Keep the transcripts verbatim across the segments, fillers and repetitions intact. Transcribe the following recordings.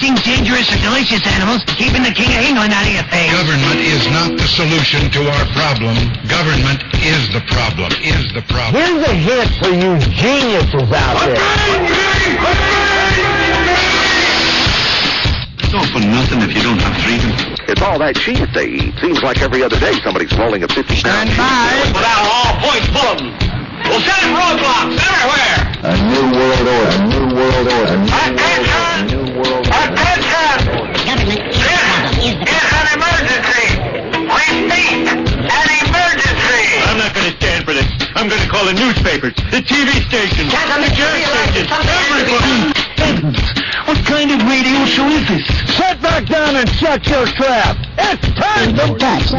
eating dangerous or delicious animals, keeping the King of England out of your face. Government is not the solution to our problem. Government is the problem, is the problem. Here's a hint for you geniuses out there. It's all for nothing if you don't have freedom. It's all that cheese they eat. Seems like every other day somebody's rolling a fifty-pound Stand by. Without all points bulletin. We'll set in roadblocks everywhere. A new world order. A new world order. A new world order. Attention! Attention! This is an emergency. Repeat, an emergency. I'm not going to stand for this. I'm going to call the newspapers, the T V stations, the gas stations, everybody. What kind of radio show is this? Sit back down and shut your trap. It's time to touch.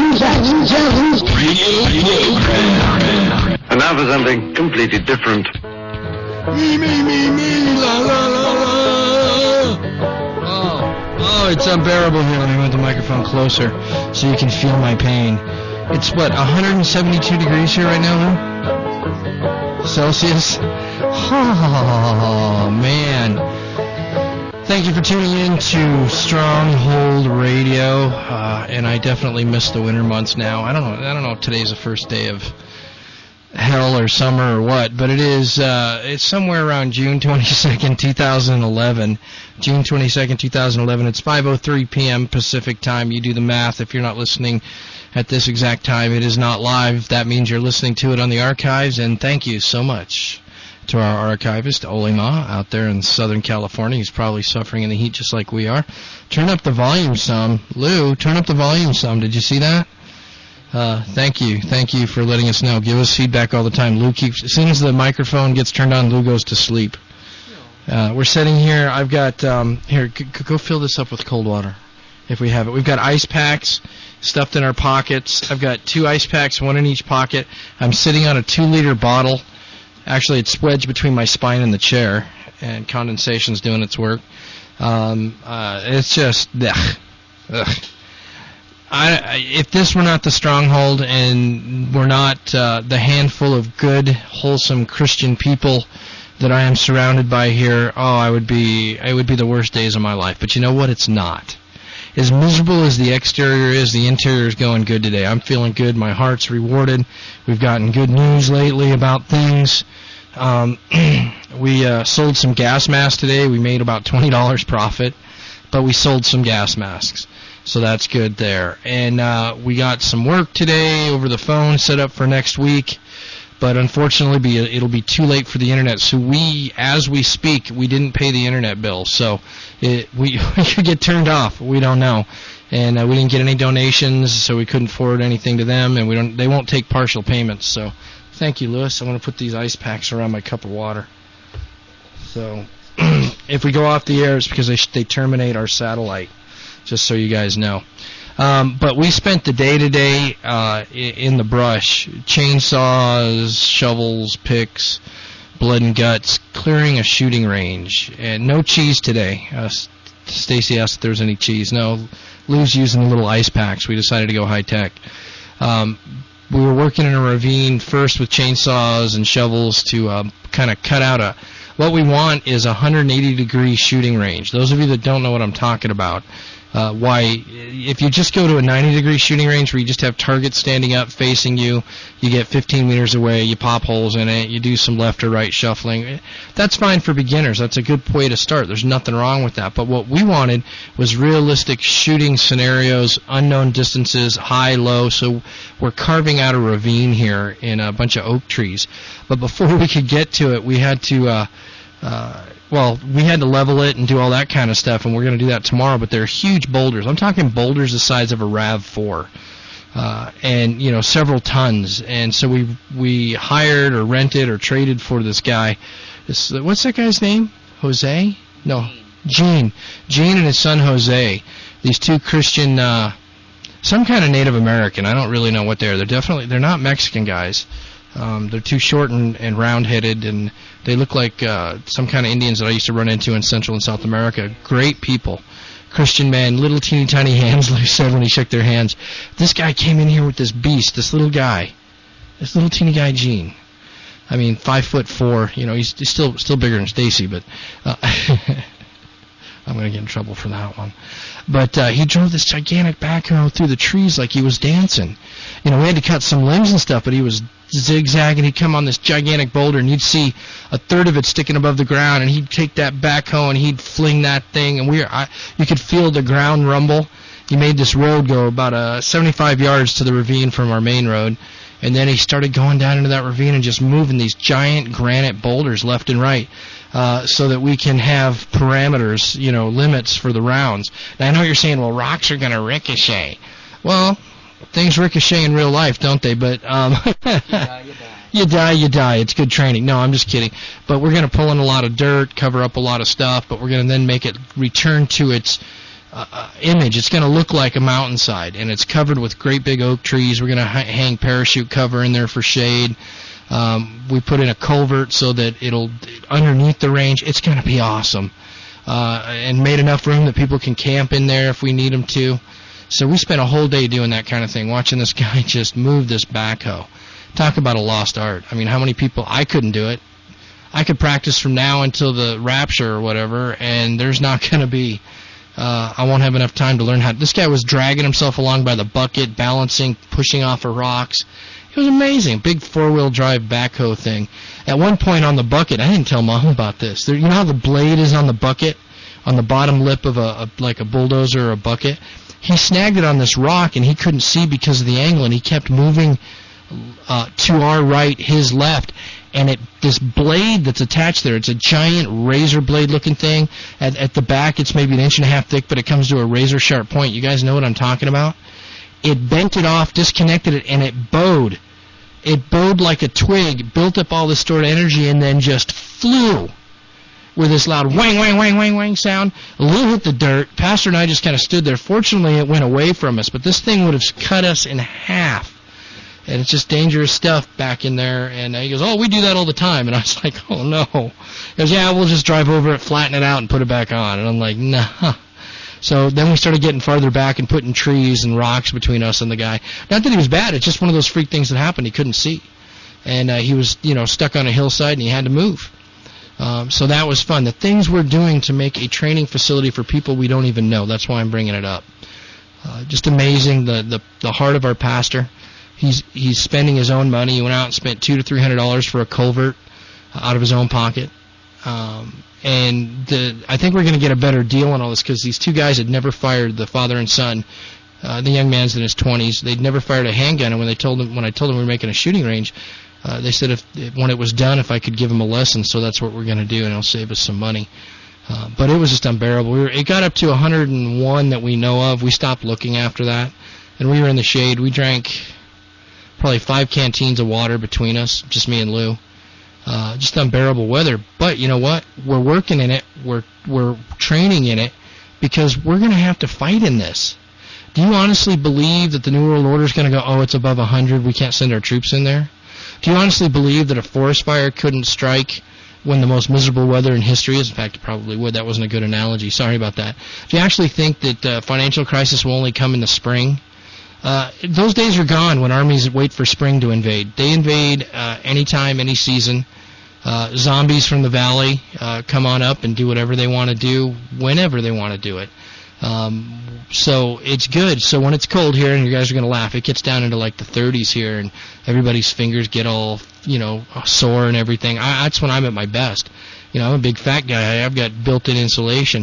And now for something completely different. Me, me, me, me, la, la, la, la. Oh, oh, it's unbearable here. Let me move the microphone closer so you can feel my pain. It's, what, one hundred seventy-two degrees here right now, Lou? Celsius? Oh, man. Thank you for tuning in to Stronghold Radio, uh, and I definitely miss the winter months now. I don't know. I don't know if today's the first day of hell or summer or what, but it is. Uh, it's somewhere around June twenty-second, two thousand eleven. June twenty-second, two thousand eleven. It's five oh three p.m. Pacific time. You do the math. If you're not listening at this exact time, it is not live. That means you're listening to it on the archives, and thank you so much to our archivist, Olima, out there in Southern California. He's probably suffering in the heat just like we are. Turn up the volume some. Lou, turn up the volume some. Did you see that? Uh, thank you. Thank you for letting us know. Give us feedback all the time. Lou keeps, as soon as the microphone gets turned on, Lou goes to sleep. Uh, we're sitting here. I've got, um, here, g- g- go fill this up with cold water if we have it. We've got ice packs stuffed in our pockets. I've got two ice packs, one in each pocket. I'm sitting on a two-liter bottle. Actually, it's wedged between my spine and the chair, and condensation's doing its work. Um, uh, it's just, ugh. ugh. I, if this were not the Stronghold and were not uh, the handful of good, wholesome Christian people that I am surrounded by here, oh, I would be, it would be the worst days of my life. But you know what? It's not. As miserable as the exterior is, the interior is going good today. I'm feeling good. My heart's rewarded. We've gotten good news lately about things. Um, we uh, sold some gas masks today. We made about twenty dollars profit, but we sold some gas masks. So that's good there. And uh, we got some work today over the phone set up for next week. But unfortunately, be, it'll be too late for the internet. So we, as we speak, we didn't pay the internet bill. So it, we, we could get turned off. We don't know. And uh, we didn't get any donations, so we couldn't forward anything to them. And we don't. They won't take partial payments. So thank you, Lewis. I'm going to put these ice packs around my cup of water. So if we go off the air, it's because they, they terminate our satellite, just so you guys know. Um, but we spent the day today uh, in the brush, chainsaws, shovels, picks, blood and guts, clearing a shooting range. And no cheese today. Uh, Stacy asked if there was any cheese. No, Lou's using the little ice packs. We decided to go high tech. Um, we were working in a ravine first with chainsaws and shovels to um, kind of cut out a. What we want is a one hundred eighty degree shooting range. Those of you that don't know what I'm talking about. Uh, why, if you just go to a ninety degree shooting range where you just have targets standing up facing you, you get fifteen meters away, you pop holes in it, you do some left or right shuffling. That's fine for beginners. That's a good way to start. There's nothing wrong with that. But what we wanted was realistic shooting scenarios, unknown distances, high, low. So we're carving out a ravine here in a bunch of oak trees. But before we could get to it, we had to... Uh, uh, Well, we had to level it and do all that kind of stuff, and we're going to do that tomorrow, but they're huge boulders. I'm talking boulders the size of a RAV four, uh, and, you know, several tons. And so we we hired or rented or traded for this guy. This, what's that guy's name? Jose? No, Gene. Gene and his son Jose. These two Christian, uh, some kind of Native American. I don't really know what they are. They're definitely, they're not Mexican guys. Um, they're too short and, and round-headed, and they look like uh, some kind of Indians that I used to run into in Central and South America. Great people. Christian man, little teeny tiny hands, Lou said when he shook their hands. This guy came in here with this beast, this little guy, this little teeny guy, Gene. I mean, five foot four. You know, he's, he's still still bigger than Stacy, but uh, I'm going to get in trouble for that one. But uh, he drove this gigantic backhoe through the trees like he was dancing. You know, we had to cut some limbs and stuff, but he was zigzagging. He'd come on this gigantic boulder, and you'd see a third of it sticking above the ground, and he'd take that backhoe, and he'd fling that thing, and we were, I, you could feel the ground rumble. He made this road go about uh, seventy-five yards to the ravine from our main road, and then he started going down into that ravine and just moving these giant granite boulders left and right. Uh, so that we can have parameters, you know, limits for the rounds. Now, I know you're saying, well, rocks are going to ricochet. Well, things ricochet in real life, don't they? But um, you die, you die. You die, you die. It's good training. No, I'm just kidding. But we're going to pull in a lot of dirt, cover up a lot of stuff, but we're going to then make it return to its uh, uh, image. It's going to look like a mountainside, and it's covered with great big oak trees. We're going to ha- hang parachute cover in there for shade. Um, we put in a culvert so that it'll, underneath the range, it's going to be awesome. Uh, and made enough room that people can camp in there if we need them to. So we spent a whole day doing that kind of thing, watching this guy just move this backhoe. Talk about a lost art. I mean, how many people, I couldn't do it. I could practice from now until the rapture or whatever, and there's not going to be, uh, I won't have enough time to learn how. This guy was dragging himself along by the bucket, balancing, pushing off of rocks. It was amazing. Big four-wheel drive backhoe thing. At one point on the bucket, I didn't tell Mom about this. There, you know how the blade is on the bucket, on the bottom lip of a, a like a bulldozer or a bucket? He snagged it on this rock, and he couldn't see because of the angle, and he kept moving uh, to our right, his left, and it this blade that's attached there, it's a giant razor blade-looking thing. At, at the back, it's maybe an inch and a half thick, but it comes to a razor-sharp point. You guys know what I'm talking about? It bent it off, disconnected it, and it bowed. It bowed like a twig, built up all the stored energy, and then just flew with this loud wang, wang, wang, wang, wang sound. Lou hit the dirt. Pastor and I just kind of stood there. Fortunately, it went away from us, but this thing would have cut us in half. And it's just dangerous stuff back in there. And he goes, oh, we do that all the time. And I was like, oh, no. He goes, yeah, we'll just drive over it, flatten it out, and put it back on. And I'm like, nah. So then we started getting farther back and putting trees and rocks between us and the guy. Not that he was bad. It's just one of those freak things that happened. He couldn't see. And uh, he was, you know, stuck on a hillside, and he had to move. Um, so that was fun. The things we're doing to make a training facility for people we don't even know. That's why I'm bringing it up. Uh, just amazing. The, the the heart of our pastor. He's he's spending his own money. He went out and spent two to three hundred dollars for a culvert out of his own pocket. Um, and the, I think we're going to get a better deal on all this because these two guys had never fired, the father and son. Uh, the young man's in his twenties. They'd never fired a handgun, and when they told him, when I told them we were making a shooting range, uh, they said if when it was done, if I could give them a lesson. So that's what we're going to do, and it'll save us some money. Uh, but it was just unbearable. We were, it got up to one hundred one that we know of. We stopped looking after that, and we were in the shade. We drank probably five canteens of water between us, just me and Lou. Uh, just unbearable weather. But you know what? We're working in it. We're we're training in it because we're going to have to fight in this. Do you honestly believe that the New World Order is going to go, oh, it's above one hundred, we can't send our troops in there? Do you honestly believe that a forest fire couldn't strike when the most miserable weather in history is? In fact, it probably would. That wasn't a good analogy. Sorry about that. Do you actually think that uh, financial crisis will only come in the spring? Uh, those days are gone when armies wait for spring to invade. They invade uh, anytime, any season. Uh, zombies from the valley uh, come on up and do whatever they want to do whenever they want to do it. Um, so it's good. So when it's cold here, and you guys are going to laugh, it gets down into like the thirties here, and everybody's fingers get all, you know, sore and everything. I, that's when I'm at my best. You know, I'm a big fat guy. I've got built-in insulation.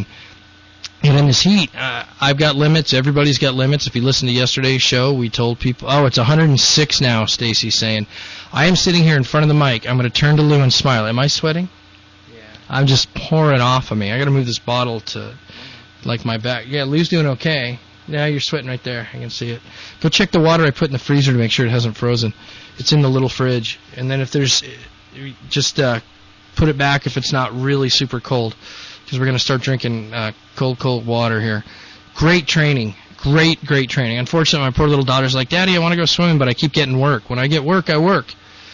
And in this heat, uh, I've got limits. Everybody's got limits. If you listen to yesterday's show, we told people, oh, it's one hundred six now, Stacy's saying. I am sitting here in front of the mic. I'm going to turn to Lou and smile. Am I sweating? Yeah. I'm just pouring off of me. I got to move this bottle to, like, my back. Yeah, Lou's doing okay. Yeah, you're sweating right there. I can see it. Go check the water I put in the freezer to make sure it hasn't frozen. It's in the little fridge. And then if there's, just uh, put it back if it's not really super cold, because we're going to start drinking uh, cold, cold water here. Great training. Great, great training. Unfortunately, my poor little daughter's like, Daddy, I want to go swimming, but I keep getting work. When I get work, I work.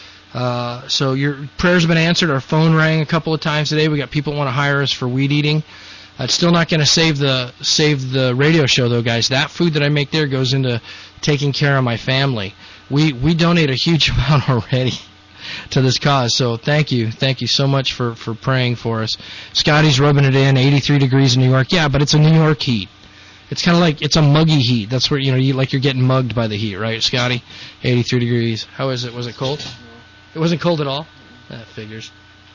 Uh, so your prayers have been answered. Our phone rang a couple of times today. We got people who want to hire us for weed eating. Uh, it's still not going to save the save the radio show, though, guys. That food that I make there goes into taking care of my family. We we donate a huge amount already. to this cause. So thank you. Thank you so much for, for praying for us. Scotty's rubbing it in, eighty-three degrees in New York. Yeah, but it's a New York heat. It's kind of like, it's a muggy heat. That's where, you know, you like you're getting mugged by the heat, right, Scotty? eighty-three degrees. How is it? Was it cold? It wasn't cold at all? That figures.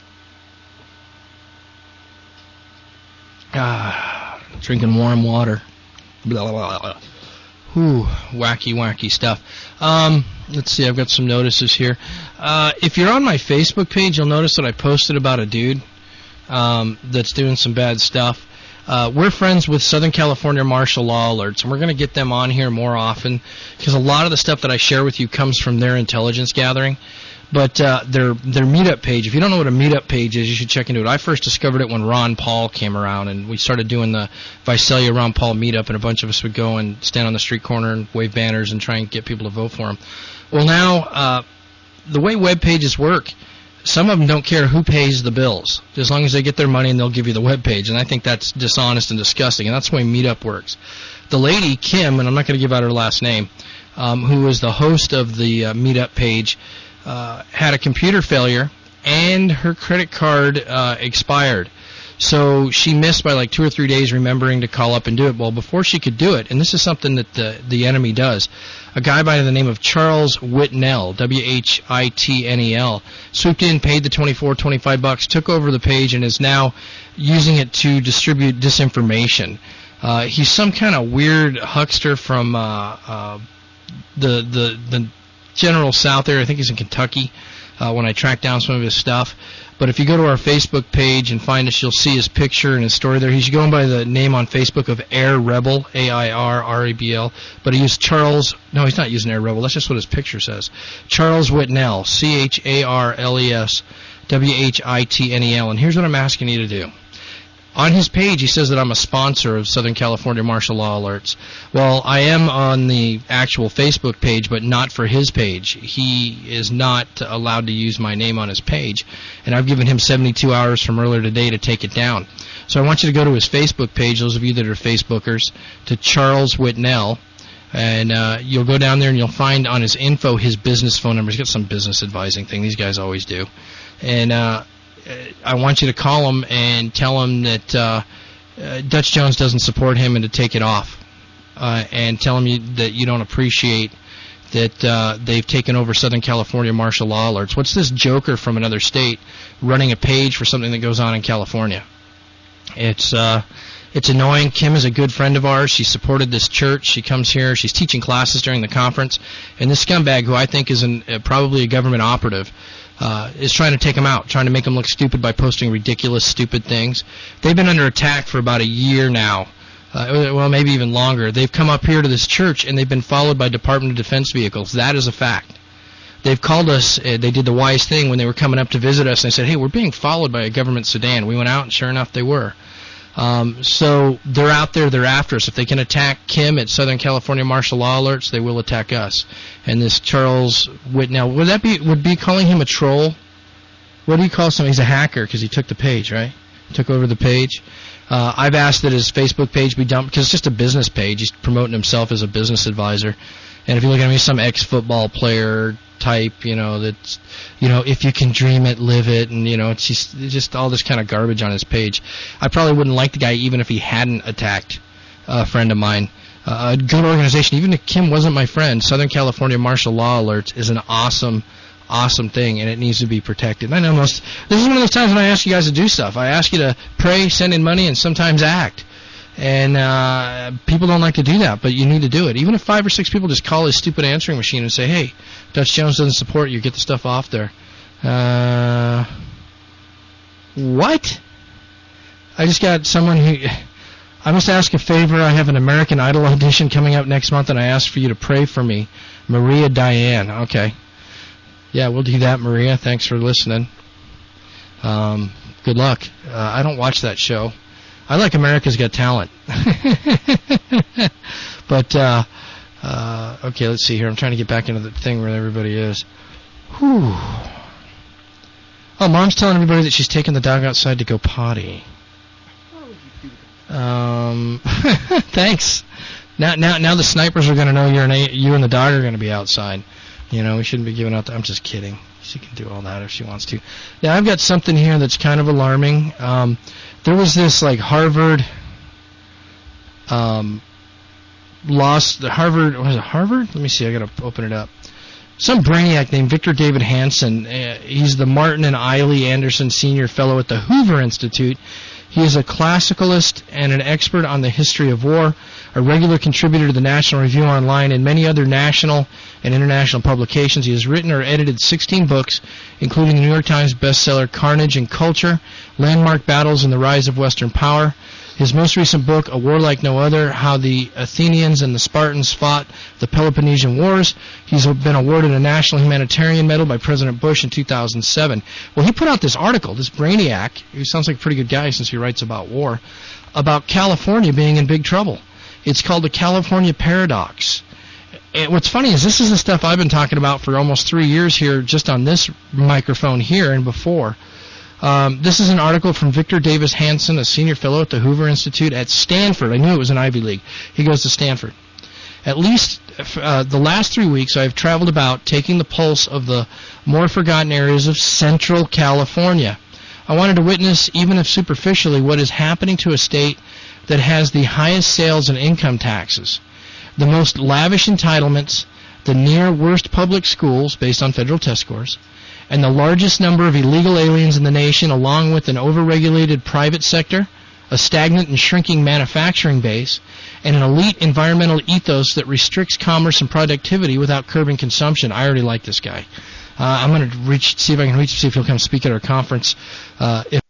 Ah, drinking warm water. Blah, blah, blah. Whew, wacky, wacky stuff. Um, let's see, I've got some notices here. Uh, if you're on my Facebook page, you'll notice that I posted about a dude um, that's doing some bad stuff. Uh, we're friends with Southern California Martial Law Alerts, and we're going to get them on here more often because a lot of the stuff that I share with you comes from their intelligence gathering. But uh, their their meetup page, if you don't know what a meetup page is, you should check into it. I first discovered it when Ron Paul came around, and we started doing the Visalia Ron Paul meetup, and a bunch of us would go and stand on the street corner and wave banners and try and get people to vote for him. Well, now, uh, the way web pages work, some of them don't care who pays the bills. As long as they get their money, and they'll give you the web page, and I think that's dishonest and disgusting, and that's the way meetup works. The lady, Kim, and I'm not going to give out her last name, um, who is the host of the uh, meetup page, Uh, had a computer failure, and her credit card uh, expired. So she missed by like two or three days remembering to call up and do it. Well, before she could do it, and this is something that the, the enemy does, a guy by the name of Charles Whitnell, W H I T N E L, swooped in, paid the twenty-four, twenty-five bucks, took over the page, and is now using it to distribute disinformation. Uh, he's some kind of weird huckster from uh, uh, the the the General South area. I think he's in Kentucky uh, when I tracked down some of his stuff. But if you go to our Facebook page and find us, you'll see his picture and his story there. He's going by the name on Facebook of Air Rebel, A I R R E B L. But he used Charles, no, he's not using Air Rebel. That's just what his picture says. Charles Whitnell, C H A R L E S W H I T N E L. And here's what I'm asking you to do. On his page, he says that I'm a sponsor of Southern California Martial Law Alerts. Well, I am on the actual Facebook page, but not for his page. He is not allowed to use my name on his page, and I've given him seventy-two hours from earlier today to take it down. So I want you to go to his Facebook page, those of you that are Facebookers, to Charles Whitnell, and uh, you'll go down there and you'll find on his info his business phone number. He's got some business advising thing. These guys always do. And uh I want you to call him and tell him that uh, uh, Dutch Jones doesn't support him and to take it off. Uh, and tell him you, that you don't appreciate that uh, they've taken over Southern California Martial Law Alerts. What's this joker from another state running a page for something that goes on in California? It's uh, it's annoying. Kim is a good friend of ours. She supported this church. She comes here. She's teaching classes during the conference. And this scumbag, who I think is an, uh, probably a government operative, Uh, is trying to take them out, trying to make them look stupid by posting ridiculous, stupid things. They've been under attack for about a year now, uh, well, maybe even longer. They've come up here to this church, and they've been followed by Department of Defense vehicles. That is a fact. They've called us. Uh, they did the wise thing when they were coming up to visit us, and they said, hey, we're being followed by a government sedan. We went out, and sure enough, they were. Um, so they're out there. They're after us. If they can attack Kim at Southern California Martial Law Alerts, they will attack us. And this Charles Whitnell, would that be would be calling him a troll? What do you call someone? He's a hacker because he took the page, right? Took over the page. Uh, I've asked that his Facebook page be dumped because it's just a business page. He's promoting himself as a business advisor. And if you look at him, he's some ex-football player type, you know, that's, you know, if you can dream it, live it, and, you know, it's just, it's just all this kind of garbage on his page. I probably wouldn't like the guy even if he hadn't attacked a friend of mine. Uh, a good organization, even if Kim wasn't my friend, Southern California Martial Law Alerts is an awesome, awesome thing, and it needs to be protected. And I know most, this is one of those times when I ask you guys to do stuff. I ask you to pray, send in money, and sometimes act. And uh, people don't like to do that, but you need to do it. Even if five or six people just call his stupid answering machine and say, hey, Dutch Jones doesn't support you, get the stuff off there. Uh, what? I just got someone who... I must ask a favor. I have an American Idol audition coming up next month, and I ask for you to pray for me. Maria Diane. Okay. Yeah, we'll do that, Maria. Thanks for listening. Um, good luck. Uh, I don't watch that show. I like America's Got Talent. But, uh, uh, okay, let's see here. I'm trying to get back into the thing where everybody is. Whew. Oh, Mom's telling everybody that she's taking the dog outside to go potty. Um, thanks. Now, now, now the snipers are going to know you're an a- you and the dog are going to be outside. You know, we shouldn't be giving out the, I'm just kidding. She can do all that if she wants to. Now, I've got something here that's kind of alarming. Um, there was this, like, Harvard, um, lost, the Harvard, was it Harvard? Let me see, I gotta open it up. Some brainiac named Victor David Hanson. Uh, he's the Martin and Eiley Anderson Senior Fellow at the Hoover Institute. He is a classicalist and an expert on the history of war, a regular contributor to the National Review Online and many other national and international publications. He has written or edited sixteen books, including the New York Times bestseller Carnage and Culture, Landmark Battles and the Rise of Western Power. His most recent book, A War Like No Other, How the Athenians and the Spartans Fought the Peloponnesian Wars. He's been awarded a National Humanitarian Medal by President Bush in two thousand seven. Well, he put out this article, this brainiac, who sounds like a pretty good guy since he writes about war, about California being in big trouble. It's called the California Paradox. And what's funny is this is the stuff I've been talking about for almost three years here, just on this microphone here and before. Um, this is an article from Victor Davis Hanson, a senior fellow at the Hoover Institute at Stanford. I knew it was an Ivy League. He goes to Stanford. At least uh, the last three weeks, I've traveled about taking the pulse of the more forgotten areas of Central California. I wanted to witness, even if superficially, what is happening to a state that has the highest sales and income taxes, the most lavish entitlements, the near worst public schools based on federal test scores, and the largest number of illegal aliens in the nation, along with an overregulated private sector, a stagnant and shrinking manufacturing base, and an elite environmental ethos that restricts commerce and productivity without curbing consumption. I already like this guy. Uh, I'm going to reach, see if I can reach, see if he'll come speak at our conference, uh, if,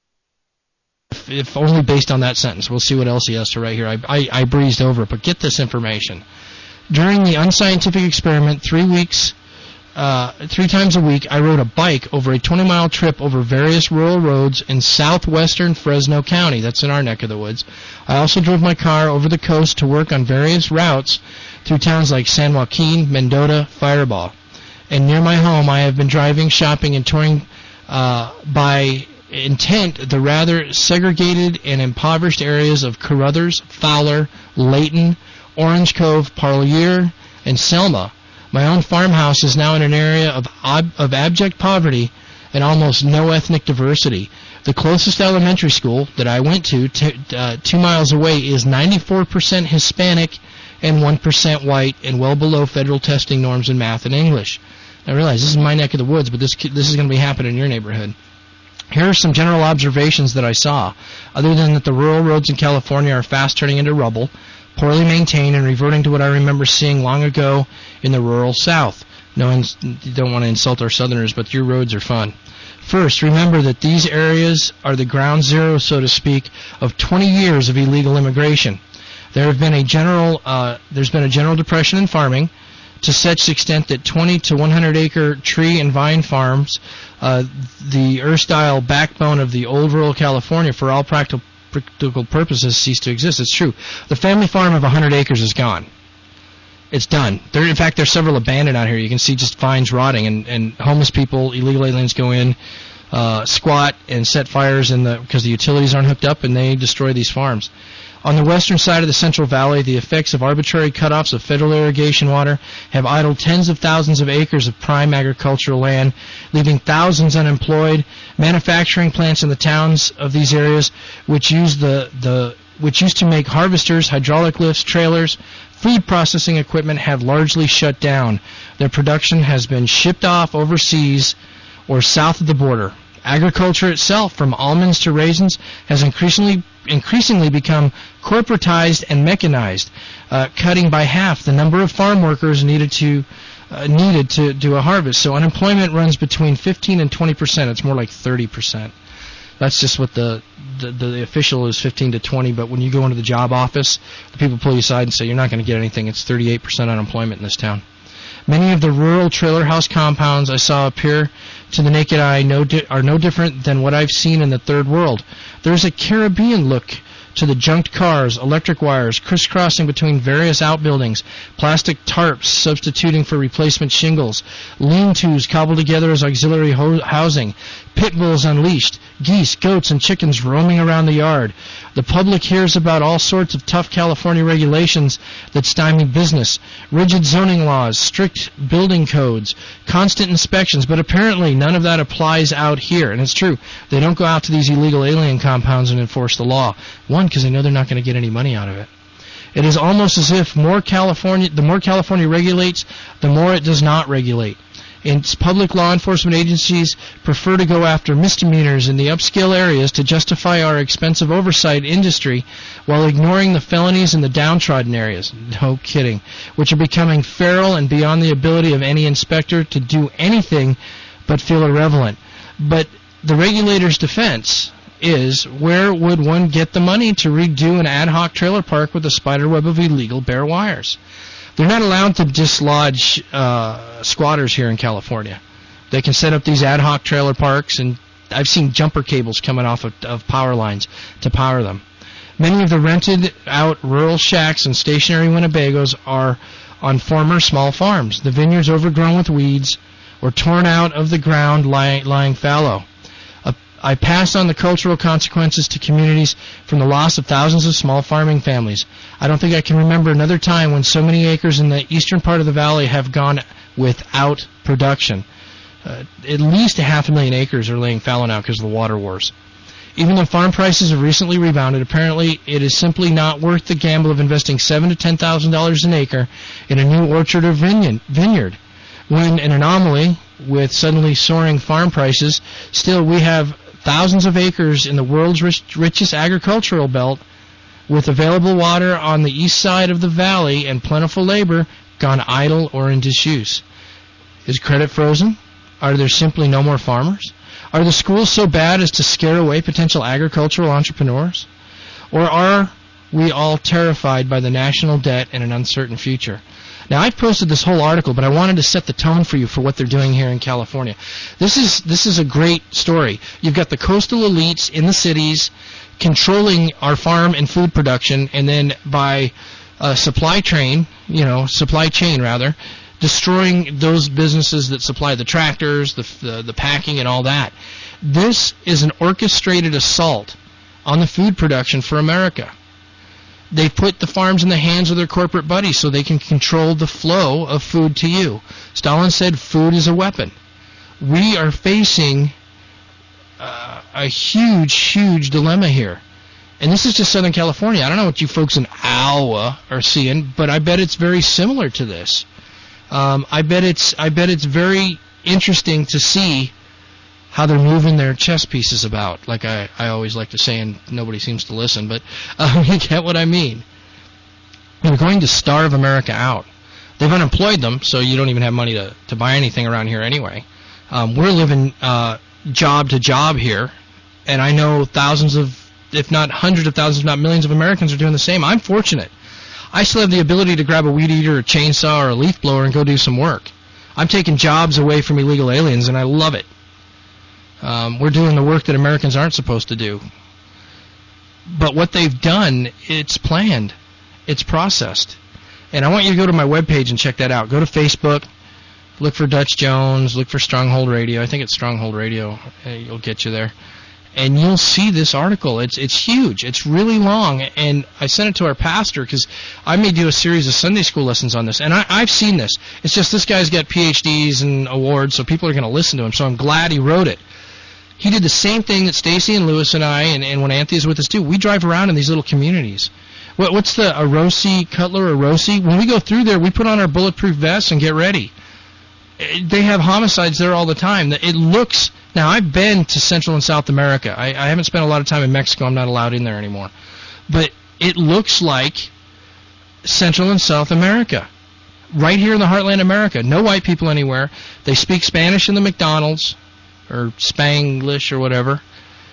if only based on that sentence. We'll see what else he has to write here. I, I, I breezed over it, but get this information. During the unscientific experiment, three weeks Uh, three times a week, I rode a bike over a twenty-mile trip over various rural roads in southwestern Fresno County. That's in our neck of the woods. I also drove my car over the coast to work on various routes through towns like San Joaquin, Mendota, Fireball. And near my home, I have been driving, shopping, and touring uh, by intent the rather segregated and impoverished areas of Carruthers, Fowler, Layton, Orange Cove, Parlier, and Selma. My own farmhouse is now in an area of ob- of abject poverty and almost no ethnic diversity. The closest elementary school that I went to, t- uh, two miles away, is ninety-four percent Hispanic and one percent white and well below federal testing norms in math and English. I realize this is my neck of the woods, but this this is going to be happening in your neighborhood. Here are some general observations that I saw. Other than that the rural roads in California are fast turning into rubble, poorly maintained, and reverting to what I remember seeing long ago in the rural South. No, ins- you don't want to insult our Southerners, but your roads are fun. First, remember that these areas are the ground zero, so to speak, of twenty years of illegal immigration. There have been a general, uh, there's been a general depression in farming, to such extent that twenty to one hundred acre tree and vine farms, uh, the erstwhile backbone of the old rural California, for all practical practical purposes, cease to exist. It's true. The family farm of one hundred acres is gone. It's done. There, in fact, there's several abandoned out here. You can see just vines rotting, and, and homeless people, illegal aliens go in, uh, squat, and set fires in the because the utilities aren't hooked up, and they destroy these farms. On the western side of the Central Valley, the effects of arbitrary cutoffs of federal irrigation water have idled tens of thousands of acres of prime agricultural land, leaving thousands unemployed. Manufacturing plants in the towns of these areas, which use the, the which used to make harvesters, hydraulic lifts, trailers, food processing equipment, have largely shut down. Their production has been shipped off overseas or south of the border. Agriculture itself, from almonds to raisins, has increasingly increasingly become corporatized and mechanized, uh, cutting by half the number of farm workers needed to uh, needed to do a harvest. So unemployment runs between fifteen and twenty percent. It's more like thirty percent. That's just what the, the the official is, fifteen to twenty. But when you go into the job office, the people pull you aside and say you're not going to get anything. It's thirty-eight percent unemployment in this town. Many of the rural trailer house compounds I saw appear to the naked eye no di- are no different than what I've seen in the third world. There's a Caribbean look to the junked cars, electric wires crisscrossing between various outbuildings, plastic tarps substituting for replacement shingles, lean-tos cobbled together as auxiliary ho- housing, pit bulls unleashed, geese, goats, and chickens roaming around the yard. The public hears about all sorts of tough California regulations that stymie business, rigid zoning laws, strict building codes, constant inspections, but apparently none of that applies out here. And it's true. They don't go out to these illegal alien compounds and enforce the law. One, because they know they're not going to get any money out of it. It is almost as if more California, the more California regulates, the more it does not regulate. And public law enforcement agencies prefer to go after misdemeanors in the upscale areas to justify our expensive oversight industry while ignoring the felonies in the downtrodden areas. No kidding. Which are becoming feral and beyond the ability of any inspector to do anything but feel irrelevant. But the regulator's defense is, where would one get the money to redo an ad hoc trailer park with a spiderweb of illegal bare wires? They're not allowed to dislodge uh, squatters here in California. They can set up these ad hoc trailer parks, and I've seen jumper cables coming off of, of power lines to power them. Many of the rented-out rural shacks and stationary Winnebagos are on former small farms, the vineyards overgrown with weeds or torn out of the ground lying, lying fallow. I pass on the cultural consequences to communities from the loss of thousands of small farming families. I don't think I can remember another time when so many acres in the eastern part of the valley have gone without production. Uh, at least a half a million acres are laying fallow now because of the water wars. Even though farm prices have recently rebounded, apparently it is simply not worth the gamble of investing seven to ten thousand dollars an acre in a new orchard or vineyard. When an anomaly with suddenly soaring farm prices, still we have thousands of acres in the world's rich, richest agricultural belt with available water on the east side of the valley and plentiful labor gone idle or in disuse. Is credit frozen? Are there simply no more farmers? Are the schools so bad as to scare away potential agricultural entrepreneurs? Or are we all terrified by the national debt and an uncertain future? Now, I've posted this whole article, but I wanted to set the tone for you for what they're doing here in California. This is this is a great story. You've got the coastal elites in the cities controlling our farm and food production, and then by uh, supply chain, you know, supply chain rather, destroying those businesses that supply the tractors, the, the the packing, and all that. This is an orchestrated assault on the food production for America. They put the farms in the hands of their corporate buddies so they can control the flow of food to you. Stalin said food is a weapon. We are facing uh, a huge, huge dilemma here. And this is just Southern California. I don't know what you folks in Iowa are seeing, but I bet it's very similar to this. Um, I bet it's I bet it's very interesting to see how they're moving their chess pieces about, like I, I always like to say, and nobody seems to listen, but um, you get what I mean. They're going to starve America out. They've unemployed them, so you don't even have money to, to buy anything around here anyway. Um, we're living uh, job to job here, and I know thousands of, if not hundreds of thousands, if not millions of Americans are doing the same. I'm fortunate. I still have the ability to grab a weed eater, a chainsaw, or a leaf blower and go do some work. I'm taking jobs away from illegal aliens, and I love it. Um, we're doing the work that Americans aren't supposed to do. But what they've done, it's planned. It's processed. And I want you to go to my webpage and check that out. Go to Facebook, look for Dutch Jones, look for Stronghold Radio. I think it's Stronghold Radio. It'll get you there. And you'll see this article. It's it's huge. It's really long. And I sent it to our pastor because I may do a series of Sunday school lessons on this. And I, I've seen this. It's just this guy's got P H Ds and awards, so people are going to listen to him. So I'm glad he wrote it. He did the same thing that Stacy and Lewis and I, and, and when Anthony's with us too, we drive around in these little communities. What, what's the Arosi, Cutler Arosi? When we go through there, we put on our bulletproof vests and get ready. They have homicides there all the time. It looks, now I've been to Central and South America. I, I haven't spent a lot of time in Mexico. I'm not allowed in there anymore. But it looks like Central and South America. Right here in the heartland of America. No white people anywhere. They speak Spanish in the McDonald's. Or Spanglish or whatever.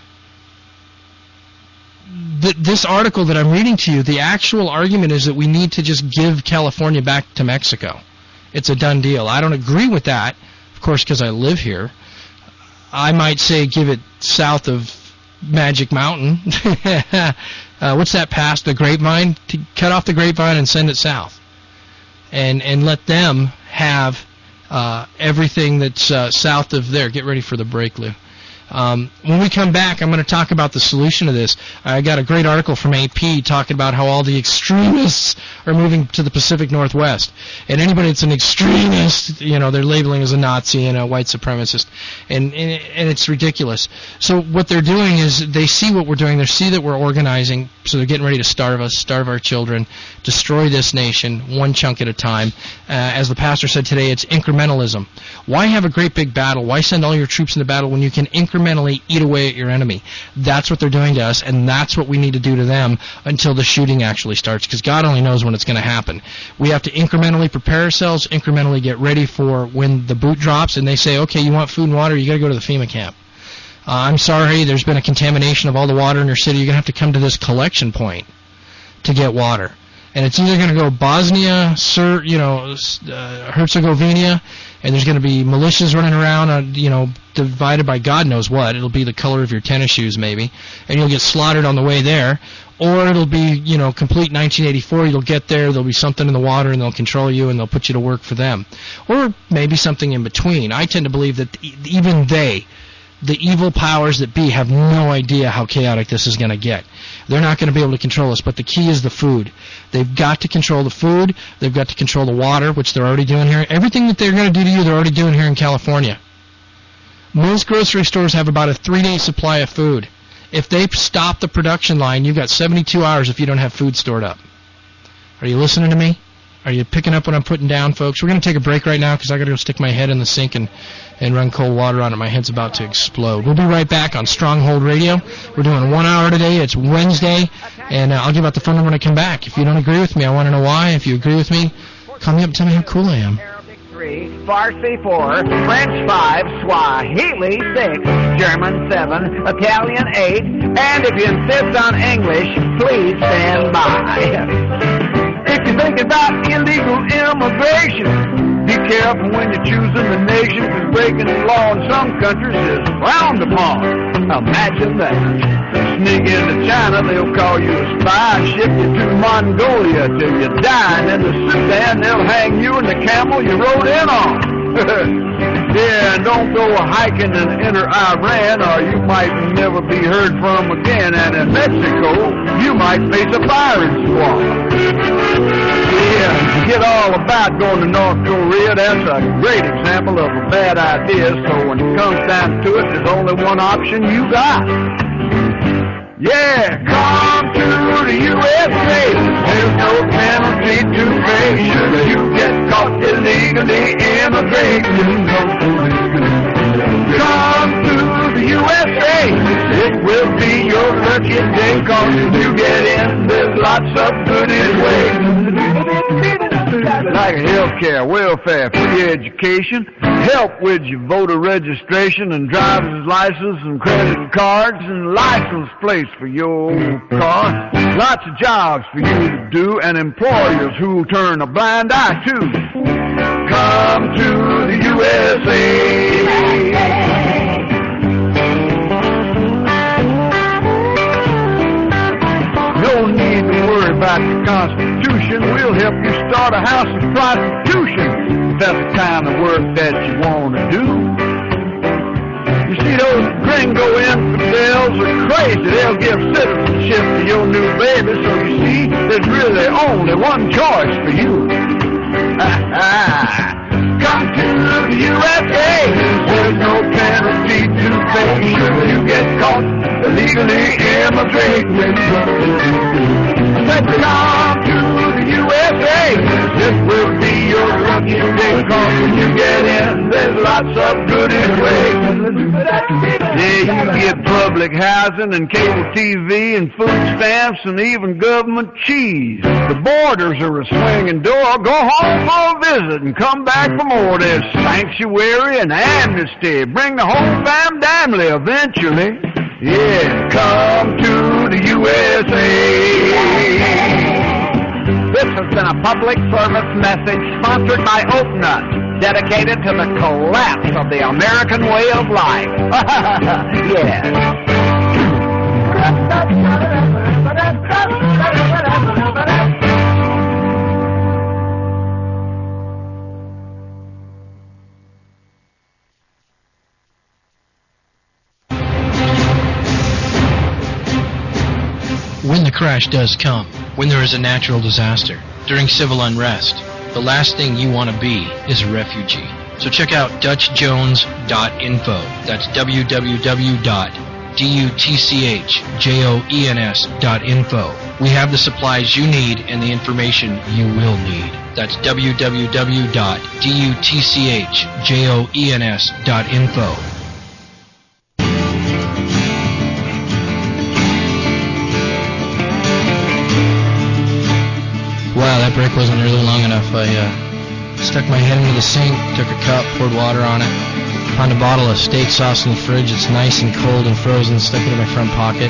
Th- this article that I'm reading to you, the actual argument is that we need to just give California back to Mexico. It's a done deal. I don't agree with that, of course, because I live here. I might say give it south of Magic Mountain. uh, what's that past the grapevine? To cut off the grapevine and send it south, and and let them have uh, everything that's uh, south of there. Get ready for the break, Lou. Um, when we come back, I'm going to talk about the solution to this. I got a great article from A P talking about how all the extremists are moving to the Pacific Northwest. And anybody that's an extremist, you know, they're labeling as a Nazi and a white supremacist. And, and, and it's ridiculous. So what they're doing is they see what we're doing. They see that we're organizing. So they're getting ready to starve us, starve our children, destroy this nation one chunk at a time. Uh, as the pastor said today, it's incrementalism. Why have a great big battle? Why send all your troops into battle when you can incrementally eat away at your enemy? That's what they're doing to us, and that's what we need to do to them until the shooting actually starts, because God only knows when it's going to happen. We have to incrementally prepare ourselves, incrementally get ready for when the boot drops, and they say, okay, you want food and water, you got to go to the FEMA camp. Uh, I'm sorry, there's been a contamination of all the water in your city. You're going to have to come to this collection point to get water. And it's either going to go Bosnia, Ser, you know, uh, Herzegovina, and there's going to be militias running around, uh, you know, divided by God knows what. It'll be the color of your tennis shoes, maybe, and you'll get slaughtered on the way there. Or it'll be, you know, complete nineteen eighty-four. You'll get there, there'll be something in the water, and they'll control you, and they'll put you to work for them. Or maybe something in between. I tend to believe that even they, the evil powers that be, have no idea how chaotic this is going to get. They're not going to be able to control us, but the key is the food. They've got to control the food. They've got to control the water, which they're already doing here. Everything that they're going to do to you, they're already doing here in California. Most grocery stores have about a three-day supply of food. If they stop the production line, you've got seventy-two hours if you don't have food stored up. Are you listening to me? Are you picking up what I'm putting down, folks? We're going to take a break right now because I got to go stick my head in the sink and, and run cold water on it. My head's about to explode. We'll be right back on Stronghold Radio. We're doing one hour today. It's Wednesday, and uh, I'll give out the phone number when I come back. If you don't agree with me, I want to know why. If you agree with me, call me up and tell me how cool I am. Arabic three, Farsi four, French five, Swahili six, German seven, Italian eight, and if you insist on English, please stand by. If you're thinking about illegal immigration, be careful when you're choosing the nation, because breaking the law in some countries is frowned upon. Imagine that. Sneak into China, they'll call you a spy, ship you to Mongolia till you die, and in the Sudan, they'll hang you and the camel you rode in on. Yeah, and don't go hiking and enter Iran, or you might never be heard from again. And in Mexico, you might face a firing squad. Yeah, forget all about going to North Korea. That's a great example of a bad idea. So when it comes down to it, there's only one option you got. Yeah, come to the U S A. There's no penalty to pay. Should you get caught illegally immigrating, come to the U S A. It will be your lucky day, 'cause if you get in, there's lots of good in ways. Like health care, welfare, free education, help with your voter registration and driver's license and credit cards and license plates for your car. Lots of jobs for you to do, and employers who turn a blind eye to. Come to the U S A. No need to worry about the Constitution. We'll help you start a house of prostitution, if that's the kind of work that you want to do. You see, those gringo infidels are crazy. They'll give citizenship to your new baby, so you see, there's really only one choice for you. Come to the U S A. There's no penalty to pay should you get caught illegally immigrating. Let's come to the U S A. This will be your lucky day, 'cause when you get in, there's lots of good in ways. Yeah, you get public housing and cable T V and food stamps and even government cheese. The borders are a swinging door. Go home for a visit and come back for more. There's sanctuary and amnesty. Bring the whole fam family eventually. Yeah, come to the U S A. This has been a public service message sponsored by Oaknut, dedicated to the collapse of the American way of life. Yeah. When the crash does come, when there is a natural disaster, during civil unrest, the last thing you want to be is a refugee. So check out Dutch Jones dot info. That's w w w dot dutchjones dot info. We have the supplies you need and the information you will need. That's w w w dot dutchjones dot info. Wow, that break wasn't really long enough. I uh, stuck my head into the sink, took a cup, poured water on it, found a bottle of steak sauce in the fridge. It's nice and cold and frozen, stuck it in my front pocket.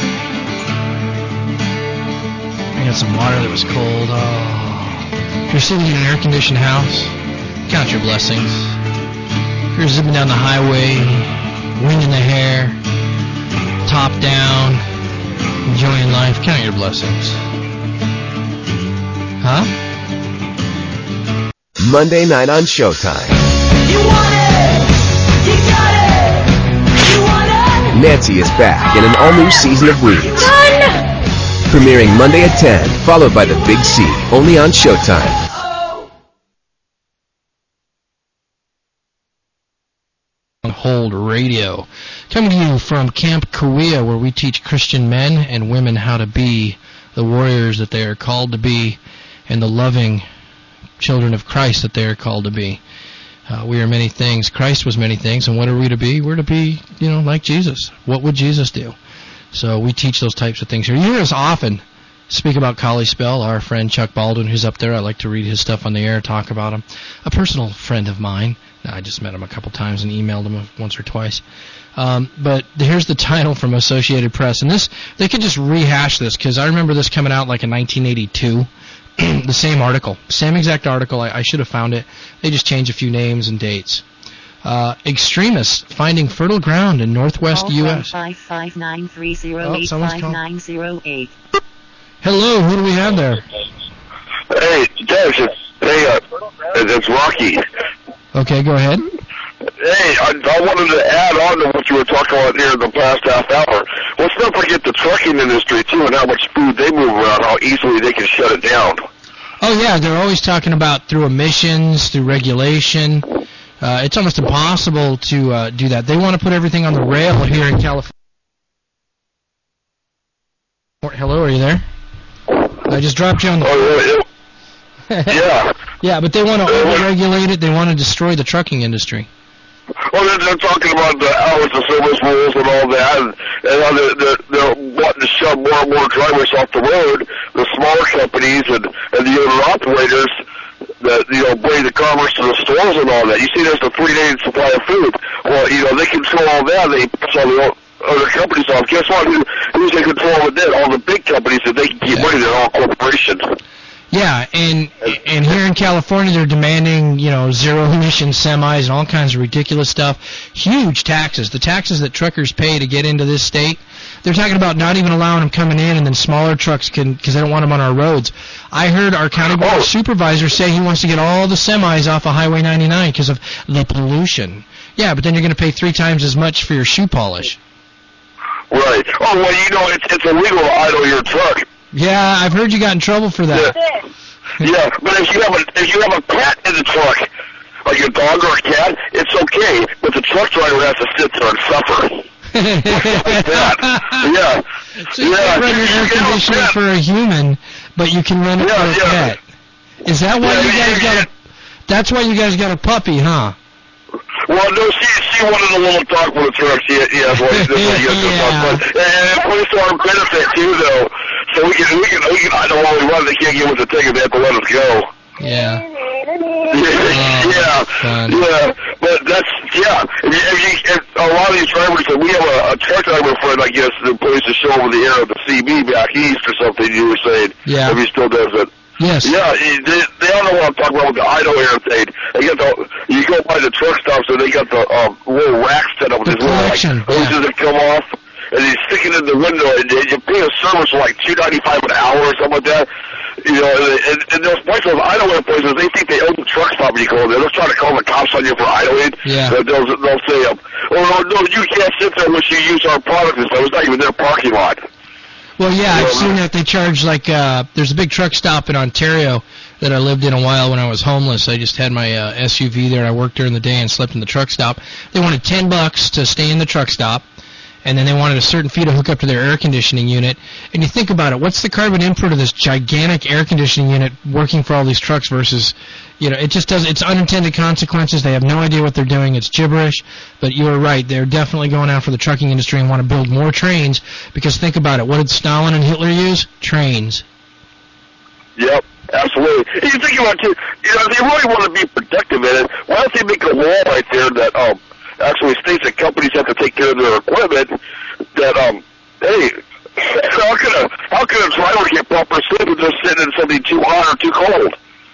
I got some water that was cold. Oh. If you're sitting in an air-conditioned house, count your blessings. If you're zipping down the highway, wind in the hair, top down, enjoying life, count your blessings. Huh? Monday night on Showtime. You want it! You got it! You want it! Nancy is back in an all-new season of Weeds. Done! Premiering Monday at ten, followed by The Big C, only on Showtime. Hold Radio. Coming to you from Camp Kauai, where we teach Christian men and women how to be the warriors that they are called to be, and the loving children of Christ that they are called to be. Uh, we are many things. Christ was many things, and what are we to be? We're to be, you know, like Jesus. What would Jesus do? So we teach those types of things here. You hear us often speak about Kali Spell, our friend Chuck Baldwin, who's up there. I like to read his stuff on the air, talk about him. A personal friend of mine. I just met him a couple times and emailed him once or twice. Um, but here's the title from Associated Press. And this, they could just rehash this, because I remember this coming out like in nineteen eighty-two. The same article, same exact article. I, I should have found it. They just changed a few names and dates. Uh, extremists finding fertile ground in northwest U S five five nine three zero eight five nine zero eight. Hello, who do we have there? Hey, Des, it's, hey, uh, it's Rocky. Okay, go ahead. Hey, I, I wanted to add on to what you were talking about here in the past half hour. Let's not forget the trucking industry, too, and how much food they move around, how easily they can shut it down. Oh, yeah, they're always talking about through emissions, through regulation. Uh, it's almost impossible to uh, do that. They want to put everything on the rail here in California. Hello, are you there? I just dropped you on the... Oh, yeah. Yeah. Yeah, but they want to over-regulate it. They want to destroy the trucking industry. Well, they're, they're talking about the hours of service rules and all that, and, and how they're, they're, they're wanting to shove more and more drivers off the road, the smaller companies and, and the owner operators that, you know, bring the commerce to the stores and all that. You see, there's the three-day supply of food. Well, you know, they control all that. They push all the other companies off. Guess what? Who, who's in control of it then? All the big companies that they can keep money. They're all corporations. Yeah, and and here in California, they're demanding, you know, zero-emission semis and all kinds of ridiculous stuff. Huge taxes. The taxes that truckers pay to get into this state, they're talking about not even allowing them coming in, and then smaller trucks can, because they don't want them on our roads. I heard our county board supervisor say he wants to get all the semis off of Highway ninety-nine because of the pollution. Yeah, but then you're going to pay three times as much for your shoe polish. Right. Oh, well, you know, it's, it's illegal to idle your truck. Yeah, I've heard you got in trouble for that. Yeah, yeah, but if you have a if you have a pet in the truck, like a dog or a cat, it's okay. But the truck driver has to sit there and suffer. Like that. Yeah. So you yeah. can run your air conditioner for a human, but you can run it yeah, for a yeah. pet. Is that why yeah, you guys yeah, got a? That's why you guys got a puppy, huh? Well, no, she she wanted a little talk with the truck. She, yeah, that's why that's why you guys yeah. talk. But and police are our benefit too, though. So we can we can we can I know while we run, they can't give us a ticket. They have to let us go. Yeah. yeah, yeah, fun. yeah, but that's yeah. If you, if you, if a lot of these drivers, we have a, a truck driver friend, I guess, that plays the show over the air at the C B back east or something. You were saying, yeah, if he still does it. Yes. Yeah, they, they don't know what I'm talking about with the idle air thing. They get the you go by the truck stops, so they got the um, little racks set up with the these little like hoses yeah. that come off. and he's sticking in the window, and, and you pay a service for like two ninety-five an hour or something like that. You know, and, and, and those places, idling places, they think they own the truck stop when you go there. They'll try to call the cops on you for idling. Yeah. They'll, they'll, they'll say, um, oh, no, you can't sit there unless you use our product. So it's not even their parking lot. Well, yeah, I've seen that they charge, like, uh, there's a big truck stop in Ontario that I lived in a while when I was homeless. I just had my uh, S U V there, and I worked during the day and slept in the truck stop. They wanted ten bucks to stay in the truck stop, and then they wanted a certain fee to hook up to their air conditioning unit. And you think about it, what's the carbon input of this gigantic air conditioning unit working for all these trucks versus, you know, it just does, it's unintended consequences. They have no idea what they're doing. It's gibberish. But you're right, they're definitely going after the trucking industry and want to build more trains, because think about it, what did Stalin and Hitler use? Trains. Yep, absolutely. And you think about it, you know, they really want to be productive in it. Why don't they make a law right there that, um, actually states that companies have to take care of their equipment, that, um, hey, how can a, how can a driver get proper sleep if they're sitting in something too hot or too cold?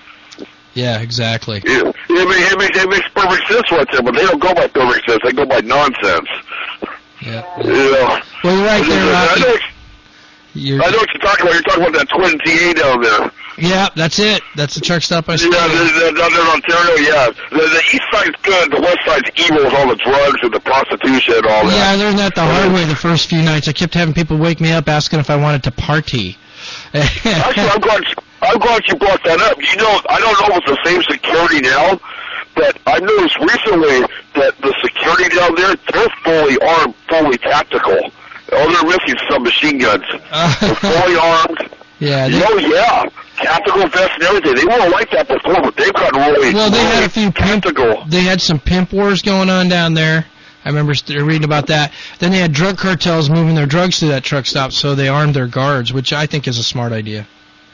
Yeah, exactly. Yeah, it, makes, it, makes, it makes perfect sense right there, but they don't go by perfect sense. They go by nonsense. Yeah. You know, well, you're right there, I know, you're, I know what you're talking about. You're talking about that Twin T A down there. Yeah, that's it. That's the truck stop I started. Yeah, the, the, down there in Ontario, yeah. The, the east side's good. The west side's evil with all the drugs and the prostitution and all that. Yeah, I learned that the hard way the first few nights. I kept having people wake me up asking if I wanted to party. Actually, I'm glad, I'm glad you brought that up. You know, I don't know if it's the same security now, but I noticed recently that the security down there, they're fully armed, fully tactical. Oh, they're missing some machine guns. They're fully armed. Yeah. They, oh, yeah. Tactical vests and everything. They weren't like that before, but they've gotten really Well, they really had a few tactical. Pimp, they had some pimp wars going on down there. I remember reading about that. Then they had drug cartels moving their drugs to that truck stop, so they armed their guards, which I think is a smart idea.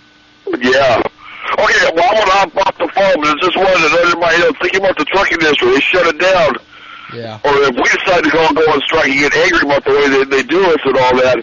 Yeah. Okay, well, I'm going to hop off the phone, but it's just one that everybody, you know, thinking about the trucking industry. They shut it down. Yeah. Or if we decide to go and go on strike and get angry about the way they, they do us and all that,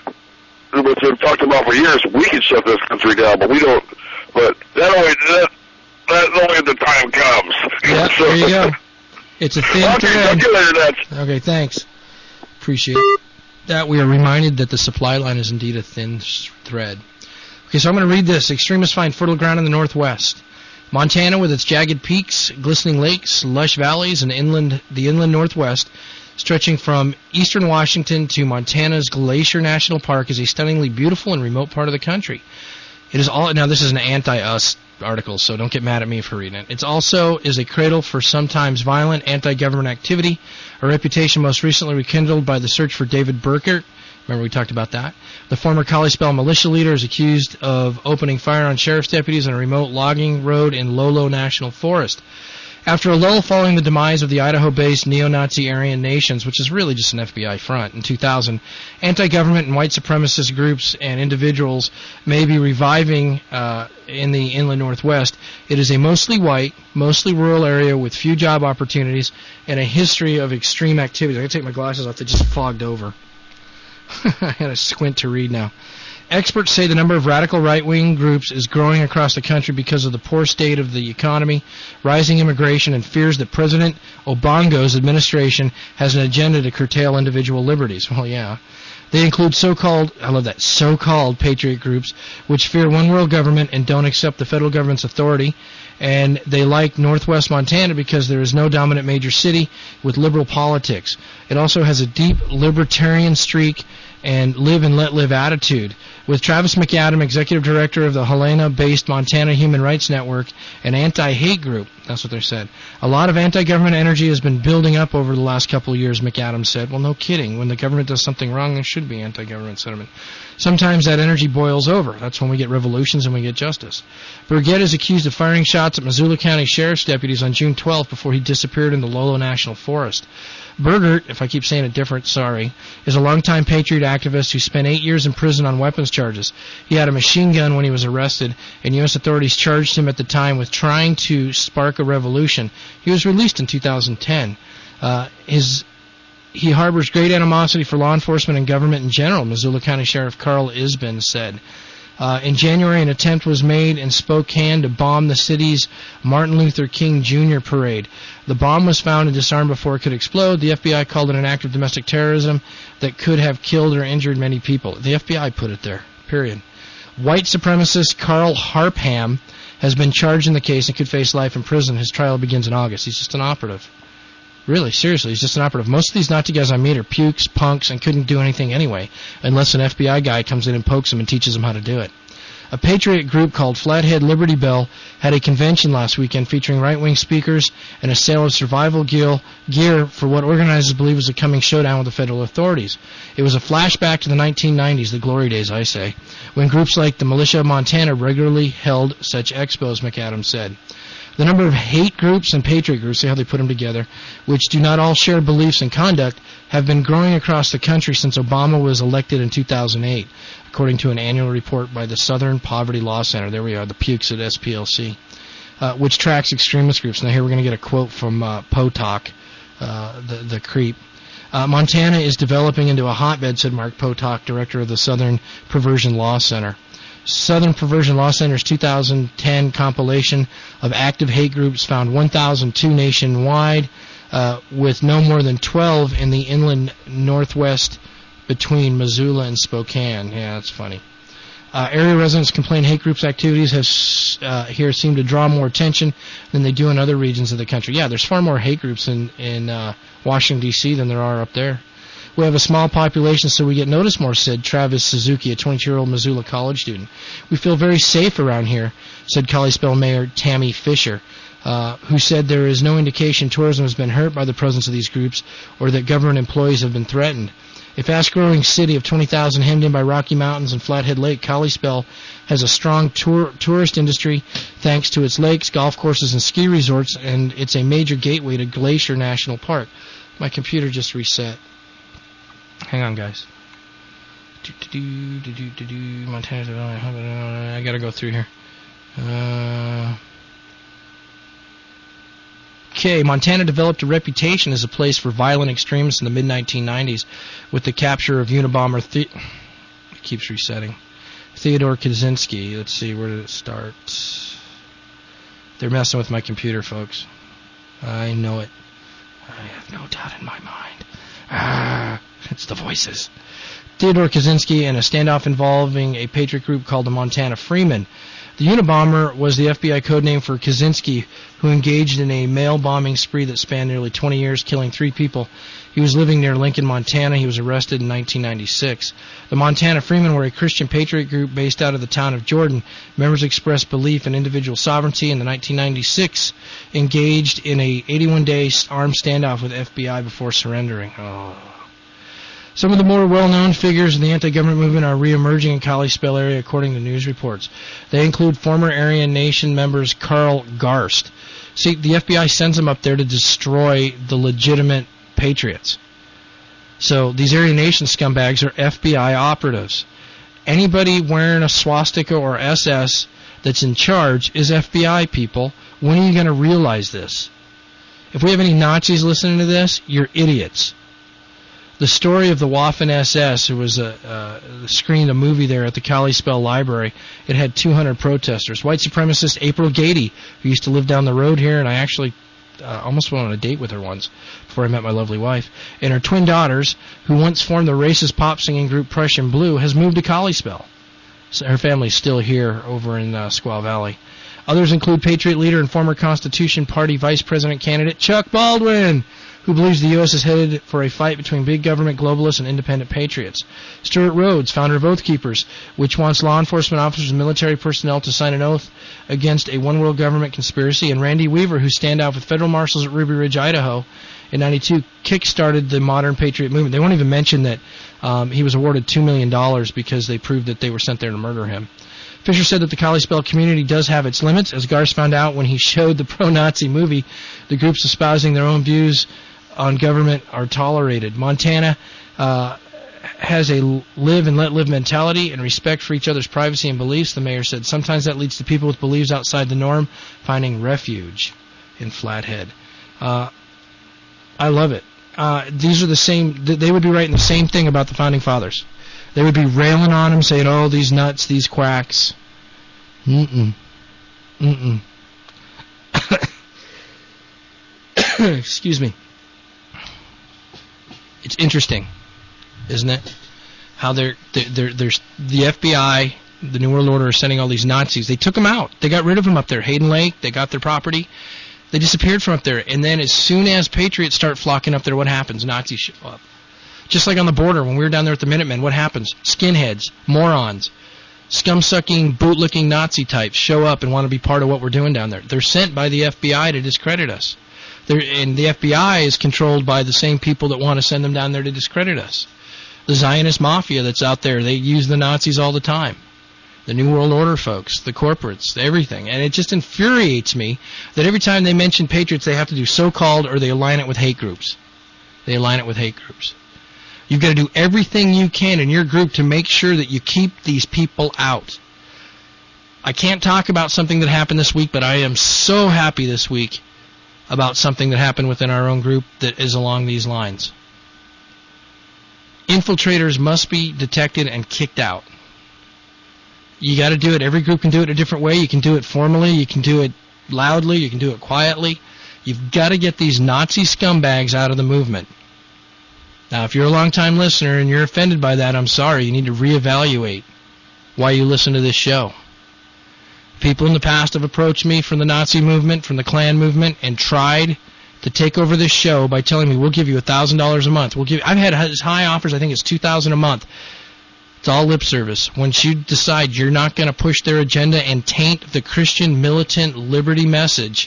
which they've talked about for years, we can shut this country down, but we don't. But that only, that, that's only if the time comes. Yeah, so, there you go. It's a thin okay, thread. Talk to you later, Ned. Okay, thanks. Appreciate that. We are reminded that the supply line is indeed a thin thread. Okay, so I'm going to read this. Extremists find fertile ground in the Northwest. Montana, with its jagged peaks, glistening lakes, lush valleys, and inland, the inland Northwest, stretching from eastern Washington to Montana's Glacier National Park, is a stunningly beautiful and remote part of the country. It is all now. This is an anti-us article, so don't get mad at me for reading it. It also is a cradle for sometimes violent anti-government activity, a reputation most recently rekindled by the search for David Burkert. Remember we talked about that. The former Kalispell militia leader is accused of opening fire on sheriff's deputies on a remote logging road in Lolo National Forest. After a lull following the demise of the Idaho-based neo-Nazi Aryan Nations, which is really just an F B I front, in two thousand, anti-government and white supremacist groups and individuals may be reviving uh, in the inland Northwest. It is a mostly white, mostly rural area with few job opportunities and a history of extreme activity. I gotta take my glasses off; they just fogged over. I gotta squint to read now. Experts say the number of radical right-wing groups is growing across the country because of the poor state of the economy, rising immigration, and fears that President Obongo's administration has an agenda to curtail individual liberties. Well, yeah. They include so-called, I love that, so-called patriot groups, which fear one-world government and don't accept the federal government's authority. And they like Northwest Montana because there is no dominant major city with liberal politics. It also has a deep libertarian streak and live and let live attitude. With Travis McAdam, executive director of the Helena-based Montana Human Rights Network, an anti-hate group, that's what they said. A lot of anti-government energy has been building up over the last couple of years, McAdam said. Well, no kidding. When the government does something wrong, there should be anti-government sentiment. Sometimes that energy boils over. That's when we get revolutions and we get justice. Burgett is accused of firing shots at Missoula County Sheriff's deputies on June twelfth before he disappeared in the Lolo National Forest. Burgert, if I keep saying it different, sorry, is a longtime patriot activist who spent eight years in prison on weapons charges. He had a machine gun when he was arrested, and U S authorities charged him at the time with trying to spark a revolution. He was released in two thousand ten. Uh, his He harbors great animosity for law enforcement and government in general, Missoula County Sheriff Carl Isbin said. Uh, in January, an attempt was made in Spokane to bomb the city's Martin Luther King Junior parade. The bomb was found and disarmed before it could explode. The F B I called it an act of domestic terrorism that could have killed or injured many people. The F B I put it there, period. White supremacist Carl Harpham has been charged in the case and could face life in prison. His trial begins in August. He's just an operative. Really, seriously, he's just an operative. Most of these Nazi guys I meet are pukes, punks, and couldn't do anything anyway, unless an F B I guy comes in and pokes them and teaches them how to do it. A patriot group called Flathead Liberty Bell had a convention last weekend featuring right-wing speakers and a sale of survival gear, gear for what organizers believe was a coming showdown with the federal authorities. It was a flashback to the nineteen nineties, the glory days, I say, when groups like the Militia of Montana regularly held such expos, McAdams said. The number of hate groups and patriot groups, see how they put them together, which do not all share beliefs and conduct, have been growing across the country since Obama was elected in two thousand eight, according to an annual report by the Southern Poverty Law Center. There we are, the pukes at S P L C, uh, which tracks extremist groups. Now here we're going to get a quote from uh, Potok, uh, the, the creep. Uh, Montana is developing into a hotbed, said Mark Potok, director of the Southern Perversion Law Center. Southern Perversion Law Center's two thousand ten compilation of active hate groups found one thousand two nationwide, uh, with no more than twelve in the inland northwest between Missoula and Spokane. Yeah, that's funny. Uh, area residents complain hate groups' activities have uh, here seem to draw more attention than they do in other regions of the country. Yeah, there's far more hate groups in, in uh, Washington, D C than there are up there. We have a small population, so we get noticed more, said Travis Suzuki, a twenty-two-year-old Missoula college student. We feel very safe around here, said Kalispell Mayor Tammy Fisher, uh, who said there is no indication tourism has been hurt by the presence of these groups or that government employees have been threatened. A fast-growing city of twenty thousand hemmed in by Rocky Mountains and Flathead Lake, Kalispell has a strong tour, tourist industry thanks to its lakes, golf courses, and ski resorts, and it's a major gateway to Glacier National Park. My computer just reset. Hang on, guys. Montana, I gotta go through here. Uh, okay, Montana developed a reputation as a place for violent extremists in the mid nineteen nineties with the capture of Unabomber. The- it keeps resetting. Theodore Kaczynski. Let's see, where did it start? They're messing with my computer, folks. I know it. I have no doubt in my mind. Ah, it's the voices. Theodore Kaczynski and a standoff involving a patriot group called the Montana Freemen. The Unabomber was the F B I codename for Kaczynski, who engaged in a mail bombing spree that spanned nearly twenty years, killing three people. He was living near Lincoln, Montana. He was arrested in nineteen ninety-six. The Montana Freemen were a Christian patriot group based out of the town of Jordan. Members expressed belief in individual sovereignty. In the nineteen ninety-six, engaged in a eighty-one day armed standoff with F B I before surrendering. Oh. Some of the more well-known figures in the anti-government movement are re-emerging in Kalispell area, according to news reports. They include former Aryan Nation members Carl Garst. See, the F B I sends them up there to destroy the legitimate patriots. So these Aryan Nation scumbags are F B I operatives. Anybody wearing a swastika or S S that's in charge is F B I people. When are you going to realize this? If we have any Nazis listening to this, you're idiots. The story of the Waffen S S, who was a, uh, screened a movie there at the Kalispell Library. It had two hundred protesters. White supremacist April Gady, who used to live down the road here, and I actually uh, almost went on a date with her once before I met my lovely wife, and her twin daughters, who once formed the racist pop singing group Prussian Blue, has moved to Kalispell. So her family's still here over in uh, Squaw Valley. Others include Patriot leader and former Constitution Party Vice President candidate Chuck Baldwin, who believes the U S is headed for a fight between big government globalists and independent patriots. Stuart Rhodes, founder of Oath Keepers, which wants law enforcement officers and military personnel to sign an oath against a one-world government conspiracy, and Randy Weaver, who stand out with federal marshals at Ruby Ridge, Idaho, in ninety-two, kick-started the modern patriot movement. They won't even mention that um, he was awarded two million dollars because they proved that they were sent there to murder him. Fisher said that the Kalispell community does have its limits, as Garst found out when he showed the pro-Nazi movie. The groups espousing their own views on government are tolerated. Montana uh, has a live and let live mentality and respect for each other's privacy and beliefs, the mayor said. Sometimes that leads to people with beliefs outside the norm finding refuge in Flathead. Uh, I love it. Uh, these are the same, they would be writing the same thing about the Founding Fathers. They would be railing on him, saying, oh, these nuts, these quacks. Mm-mm. Mm-mm. Excuse me. It's interesting, isn't it? How they're, they're, they're, they're, the F B I, the New World Order, are sending all these Nazis. They took them out. They got rid of them up there. Hayden Lake, they got their property. They disappeared from up there. And then as soon as Patriots start flocking up there, what happens? Nazis show up. Just like on the border when we were down there at the Minutemen, what happens? Skinheads, morons, scum-sucking, boot-licking Nazi types show up and want to be part of what we're doing down there. They're sent by the F B I to discredit us. They're, and the F B I is controlled by the same people that want to send them down there to discredit us. The Zionist mafia that's out there, they use the Nazis all the time. The New World Order folks, the corporates, everything. And it just infuriates me that every time they mention Patriots, they have to do so-called or they align it with hate groups. They align it with hate groups. You've got to do everything you can in your group to make sure that you keep these people out. I can't talk about something that happened this week, but I am so happy this week about something that happened within our own group that is along these lines. Infiltrators must be detected and kicked out. You got to do it. Every group can do it a different way. You can do it formally. You can do it loudly. You can do it quietly. You've got to get these Nazi scumbags out of the movement. Now, if you're a long-time listener and you're offended by that, I'm sorry. You need to reevaluate why you listen to this show. People in the past have approached me from the Nazi movement, from the Klan movement, and tried to take over this show by telling me, we'll give you one thousand dollars a month. We'll give. I've had as high offers, I think it's two thousand dollars a month. It's all lip service. Once you decide you're not going to push their agenda and taint the Christian militant liberty message,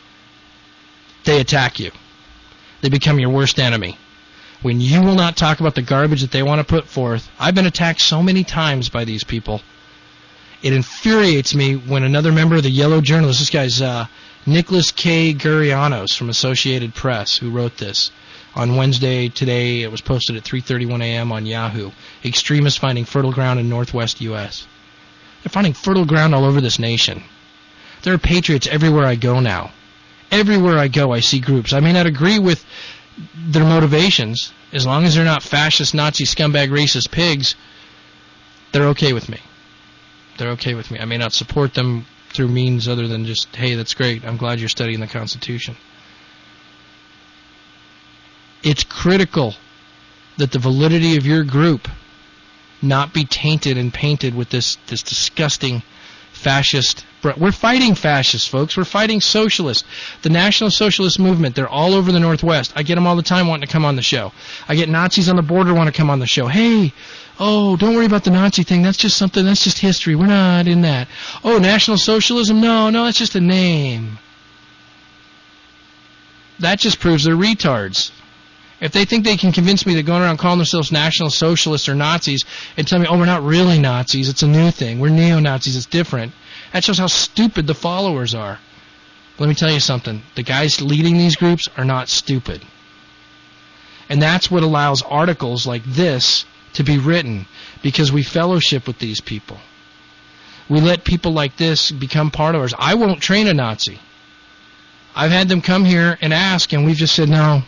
they attack you. They become your worst enemy. When you will not talk about the garbage that they want to put forth, I've been attacked so many times by these people. It infuriates me when another member of the Yellow Journalist, this guy's uh, Nicholas K. Gurianos from Associated Press, who wrote this on Wednesday today. It was posted at three thirty-one a.m. on Yahoo. Extremists finding fertile ground in northwest U S They're finding fertile ground all over this nation. There are patriots everywhere I go now. Everywhere I go, I see groups. I may not agree with their motivations. As long as they're not fascist, Nazi, scumbag, racist pigs, they're okay with me. They're okay with me. I may not support them through means other than just, hey, that's great. I'm glad you're studying the Constitution. It's critical that the validity of your group not be tainted and painted with this, this disgusting fascist. We're fighting fascists, folks. We're fighting socialists. The National Socialist Movement, they're all over the Northwest. I get them all the time wanting to come on the show. I get Nazis on the border want to come on the show. Hey, oh, don't worry about the Nazi thing. That's just something, that's just history. We're not in that. Oh, National Socialism? No, no, that's just a name. That just proves they're retards. If they think they can convince me that going around calling themselves National Socialists or Nazis and tell me, oh, we're not really Nazis, it's a new thing, we're neo-Nazis, it's different, that shows how stupid the followers are. Let me tell you something. The guys leading these groups are not stupid. And that's what allows articles like this to be written, because we fellowship with these people. We let people like this become part of ours. I won't train a Nazi. I've had them come here and ask, and we've just said no.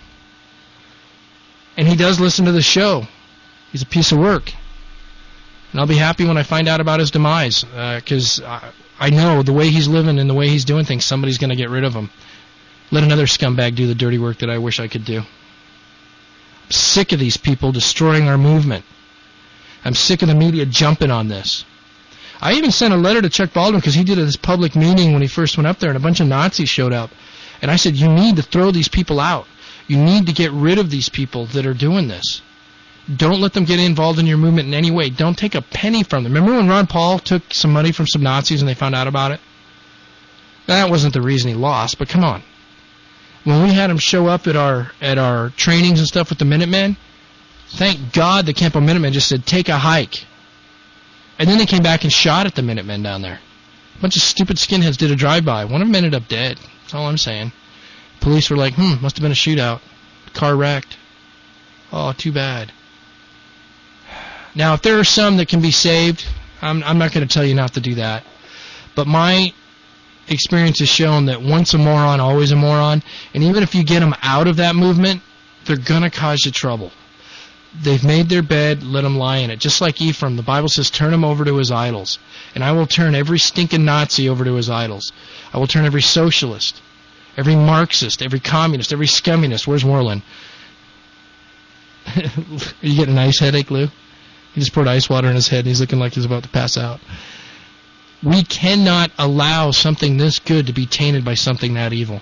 And he does listen to the show. He's a piece of work. And I'll be happy when I find out about his demise, because uh, I know the way he's living and the way he's doing things, somebody's going to get rid of him. Let another scumbag do the dirty work that I wish I could do. I'm sick of these people destroying our movement. I'm sick of the media jumping on this. I even sent a letter to Chuck Baldwin because he did this public meeting when he first went up there, and a bunch of Nazis showed up. And I said, you need to throw these people out. You need to get rid of these people that are doing this. Don't let them get involved in your movement in any way. Don't take a penny from them. Remember when Ron Paul took some money from some Nazis and they found out about it? That wasn't the reason he lost, but come on. When we had him show up at our at our trainings and stuff with the Minutemen, thank God the Campo Minutemen just said, take a hike. And then they came back and shot at the Minutemen down there. A bunch of stupid skinheads did a drive-by. One of them ended up dead. That's all I'm saying. Police were like, hmm, must have been a shootout. Car wrecked. Oh, too bad. Now, if there are some that can be saved, I'm, I'm not going to tell you not to do that. But my experience has shown that once a moron, always a moron. And even if you get them out of that movement, they're going to cause you trouble. They've made their bed, let them lie in it. Just like Ephraim, the Bible says, turn him over to his idols. And I will turn every stinking Nazi over to his idols. I will turn every socialist, every Marxist, every communist, every scumminess. Where's Moreland? Are you getting an ice headache, Lou? He just poured ice water in his head, and he's looking like he's about to pass out. We cannot allow something this good to be tainted by something that evil.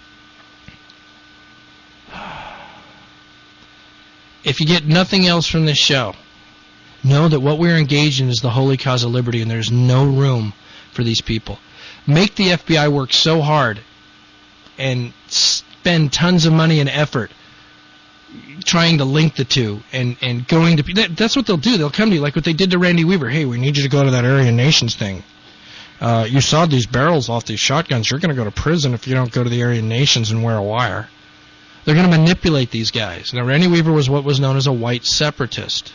If you get nothing else from this show, know that what we're engaged in is the holy cause of liberty, and there's no room for these people. Make the F B I work so hard and spend tons of money and effort trying to link the two and, and going to... That, that's what they'll do. They'll come to you like what they did to Randy Weaver. Hey, we need you to go to that Aryan Nations thing. Uh, you saw these barrels off these shotguns. You're going to go to prison if you don't go to the Aryan Nations and wear a wire. They're going to manipulate these guys. Now, Randy Weaver was what was known as a white separatist.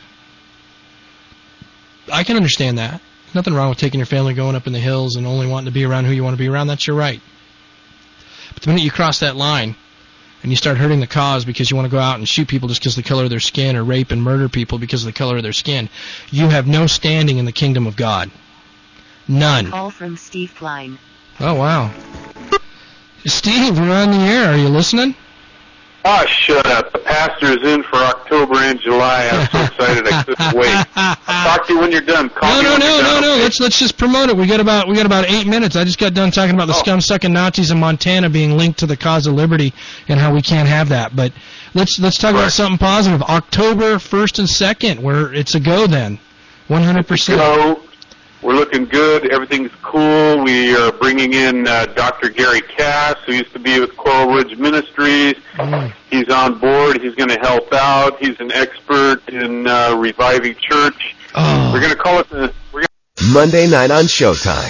I can understand that. Nothing wrong with taking your family, going up in the hills, and only wanting to be around who you want to be around. That's your right. But the minute you cross that line and you start hurting the cause because you want to go out and shoot people just because of the color of their skin, or rape and murder people because of the color of their skin, you have no standing in the kingdom of God. None. Call from Steve Klein. Oh, wow. Steve, you're on the air. Are you listening? Oh, shut up. The pastor is in for October and July. I'm so excited I couldn't wait. I'll talk to you when you're done. Call no, me no, when no, you're no, done, no. okay? Let's let's just promote it. We got about we got about eight minutes. I just got done talking about the Oh. scum-sucking Nazis in Montana being linked to the cause of liberty and how we can't have that. But let's let's talk about something positive. October first and second, where it's a go then, one hundred percent. Go. We're looking good. Everything's cool. We are bringing in uh, Doctor Gary Cass, who used to be with Coral Ridge Ministries. Mm. He's on board. He's going to help out. He's an expert in uh, reviving church. Oh. We're going to call it the... We're gonna Monday night on Showtime.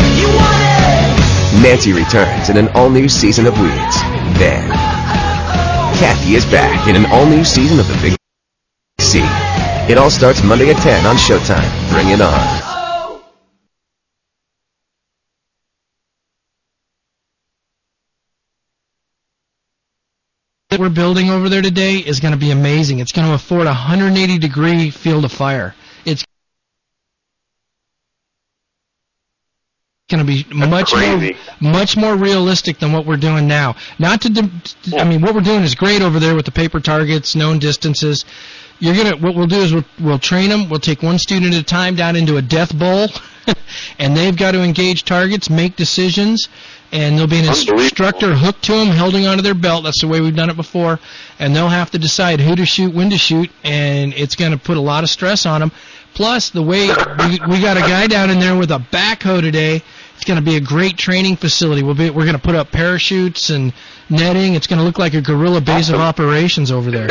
Nancy returns in an all-new season of Weeds. Then, Kathy is back in an all-new season of The Big C. It all starts Monday at ten on Showtime. Bring it on. That we're building over there today is going to be amazing. It's going to afford a one hundred eighty degree field of fire. It's going to be That's much crazy. more much more realistic than what we're doing now. Not to, de- I mean, what we're doing is great over there with the paper targets, known distances. You're gonna. What we'll do is we'll, we'll train them. We'll take one student at a time down into a death bowl, and they've got to engage targets, make decisions, and there'll be an instructor hooked to them, holding onto their belt. That's the way we've done it before, and they'll have to decide who to shoot, when to shoot, and it's going to put a lot of stress on them. Plus, the way we, we got a guy down in there with a backhoe today. It's going to be a great training facility. We'll be, we're going to put up parachutes and netting. It's going to look like a guerrilla base of operations over there.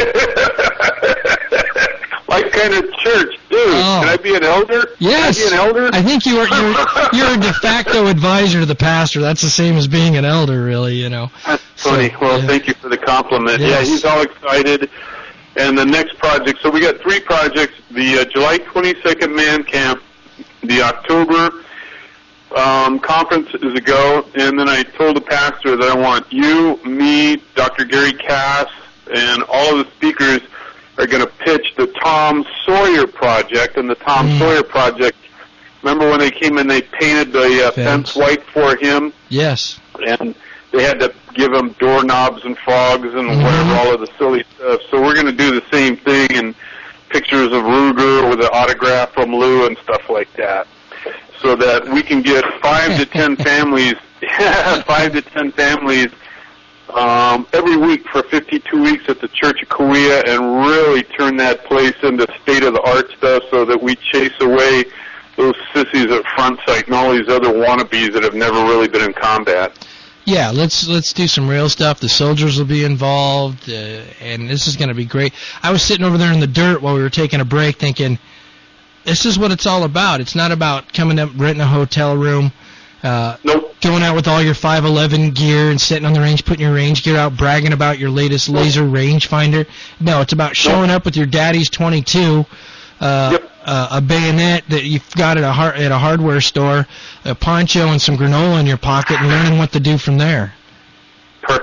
What kind of church, dude? Oh. Can I be an elder? Yes. Can I be an elder? I think you are, you're, you're a de facto advisor to the pastor. That's the same as being an elder, really, you know. That's funny. So, well, yeah. thank you for the compliment. Yes. Yeah, he's all excited. And the next project, so we got three projects. The uh, July twenty-second Man Camp, the October um, conference is a go, and then I told the pastor that I want you, me, Doctor Gary Cass, and all of the speakers are going to pitch the Tom Sawyer Project. And the Tom Mm. Sawyer Project, remember when they came in, they painted the uh, Fence. fence white for him? Yes. And they had to give him doorknobs and frogs and Mhm. whatever, all of the silly stuff. So we're going to do the same thing, and pictures of Ruger with an autograph from Lou and stuff like that, so that we can get five to ten families, five to ten families um, every week for fifty-two weeks at the Church of Kauai, and really turn that place into state-of-the-art stuff, so that we chase away those sissies at Front Sight and all these other wannabes that have never really been in combat. Yeah, let's let's do some real stuff. The soldiers will be involved, uh, and this is going to be great. I was sitting over there in the dirt while we were taking a break thinking, this is what it's all about. It's not about coming up, renting a hotel room, uh, nope. going out with all your five eleven gear and sitting on the range, putting your range gear out, bragging about your latest laser rangefinder. No, it's about showing up with your daddy's twenty-two, uh, Yep. uh, a bayonet that you've got at a har- at a hardware store, a poncho and some granola in your pocket, and learning what to do from there. Perfect.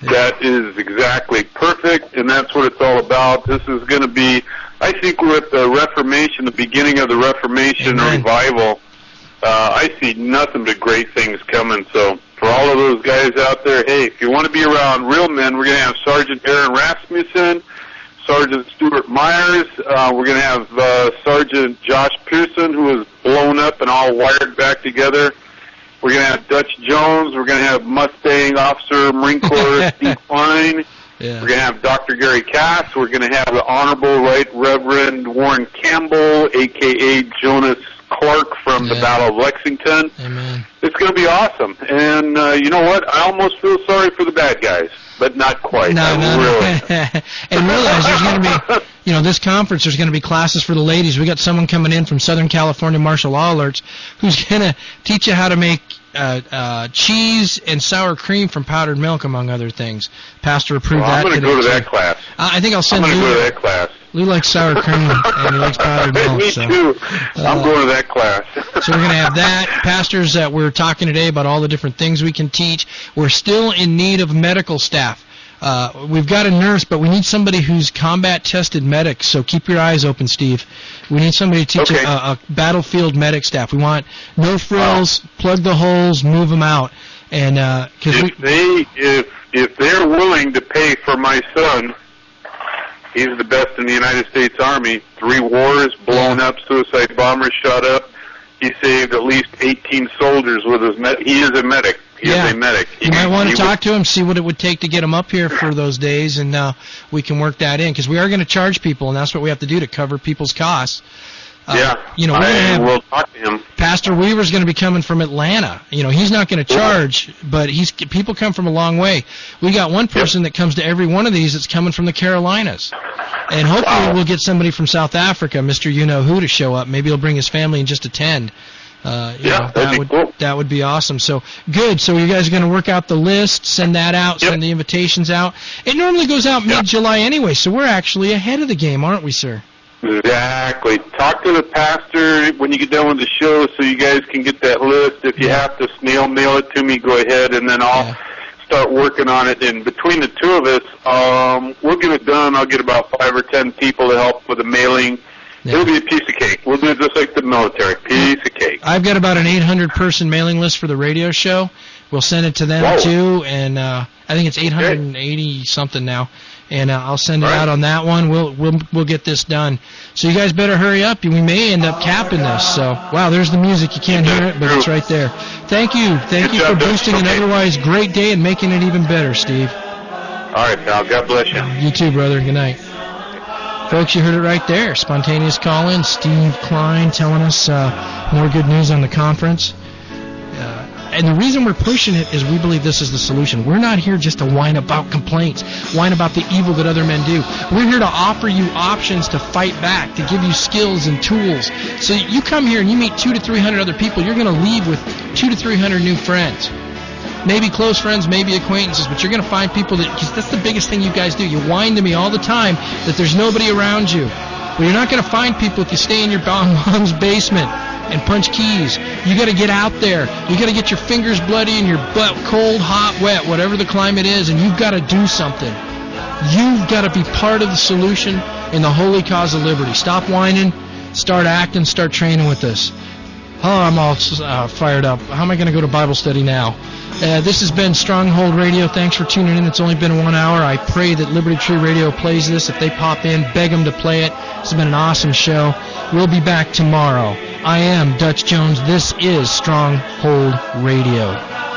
That is exactly perfect, and that's what it's all about. This is going to be, I think, with the Reformation, the beginning of the Reformation Amen. revival, uh, I see nothing but great things coming. So for all of those guys out there, hey, if you want to be around real men, we're going to have Sergeant Aaron Rasmussen, Sergeant Stuart Myers. Uh, we're going to have uh, Sergeant Josh Pearson, who is blown up and all wired back together. We're going to have Dutch Jones. We're going to have Mustang Officer Marine Corps Steve Klein. Yeah. We're going to have Doctor Gary Cass. We're going to have the Honorable Right Reverend Warren Campbell, a k a. Jonas Clark from yeah. the Battle of Lexington. Amen. It's going to be awesome. And uh, you know what? I almost feel sorry for the bad guys, but not quite. No, I no, really. no. And realize there's going to be, you know, this conference, there's going to be classes for the ladies. We got someone coming in from Southern California Martial Law Alerts who's going to teach you how to make uh, uh, cheese and sour cream from powdered milk, among other things. Pastor approved well, that. I'm going to go to that too. class. Uh, I think I'll send I'm Lou. going to go to that class. Lou likes sour cream and he likes powdered milk. Me so. too. Uh, I'm going to that class. So we're going to have that. Pastors, uh, we're talking today about all the different things we can teach. We're still in need of medical staff. Uh, we've got a nurse, but we need somebody who's combat-tested medic, so keep your eyes open, Steve. We need somebody to teach okay. a, a battlefield medic staff. We want no frills, wow. plug the holes, move them out. And uh, cause if we, they if if they're willing to pay for my son, he's the best in the United States Army. Three wars, blown yeah. up, suicide bombers shot up. He saved at least eighteen soldiers with his med. He is a medic. He yeah. is a medic. He, you might want to talk would, to him, see what it would take to get him up here for those days, and uh, we can work that in, because we are going to charge people, and that's what we have to do to cover people's costs. Uh, yeah, you know, we're I gonna have, will talk to him. Pastor Weaver's going to be coming from Atlanta. You know, he's not going to charge, but he's people come from a long way. We got one person yep. that comes to every one of these that's coming from the Carolinas. And hopefully wow. we'll get somebody from South Africa, Mister You-Know-Who, to show up. Maybe he'll bring his family and just attend. Uh, you yeah, know, that that'd would be cool. that would be awesome. So good. So you guys are going to work out the list, send that out, yep. send the invitations out. It normally goes out yep. mid-July anyway, so we're actually ahead of the game, aren't we, sir? Exactly. Talk to the pastor when you get done with the show so you guys can get that list. If you yeah. have to snail mail it to me, go ahead, and then I'll yeah. start working on it. And between the two of us, um, we'll get it done. I'll get about five or ten people to help with the mailing. Yeah. It'll be a piece of cake. We'll do it just like the military. Piece of cake. I've got about an eight hundred person mailing list for the radio show. We'll send it to them, Whoa. too, and uh, I think it's eight hundred eighty something now. And uh, I'll send it right. out on that one. We'll we'll we'll get this done. So you guys better hurry up. We may end up capping this. So wow, there's the music. You can't hear it, but it's right there. Thank you, thank Good you job, for boosting okay. an otherwise great day and making it even better, Steve. All right, pal. God bless you. You too, brother. Good night. Folks, you heard it right there. Spontaneous call-in. Steve Klein telling us uh, more good news on the conference. Uh, and the reason we're pushing it is we believe this is the solution. We're not here just to whine about complaints, whine about the evil that other men do. We're here to offer you options to fight back, to give you skills and tools. So you come here and you meet two to three hundred other people, you're going to leave with two to three hundred new friends. Maybe close friends, maybe acquaintances, but you're going to find people that, because that's the biggest thing you guys do. You whine to me all the time that there's nobody around you. Well, you're not going to find people if you stay in your mom's basement and punch keys. You got to get out there. You got to get your fingers bloody and your butt cold, hot, wet, whatever the climate is, and you've got to do something. You've got to be part of the solution in the holy cause of liberty. Stop whining, start acting, start training with us. Oh, I'm all uh, fired up. How am I going to go to Bible study now? Uh, this has been Stronghold Radio. Thanks for tuning in. It's only been one hour. I pray that Liberty Tree Radio plays this. If they pop in, beg them to play it. This has been an awesome show. We'll be back tomorrow. I am Dutch Jones. This is Stronghold Radio.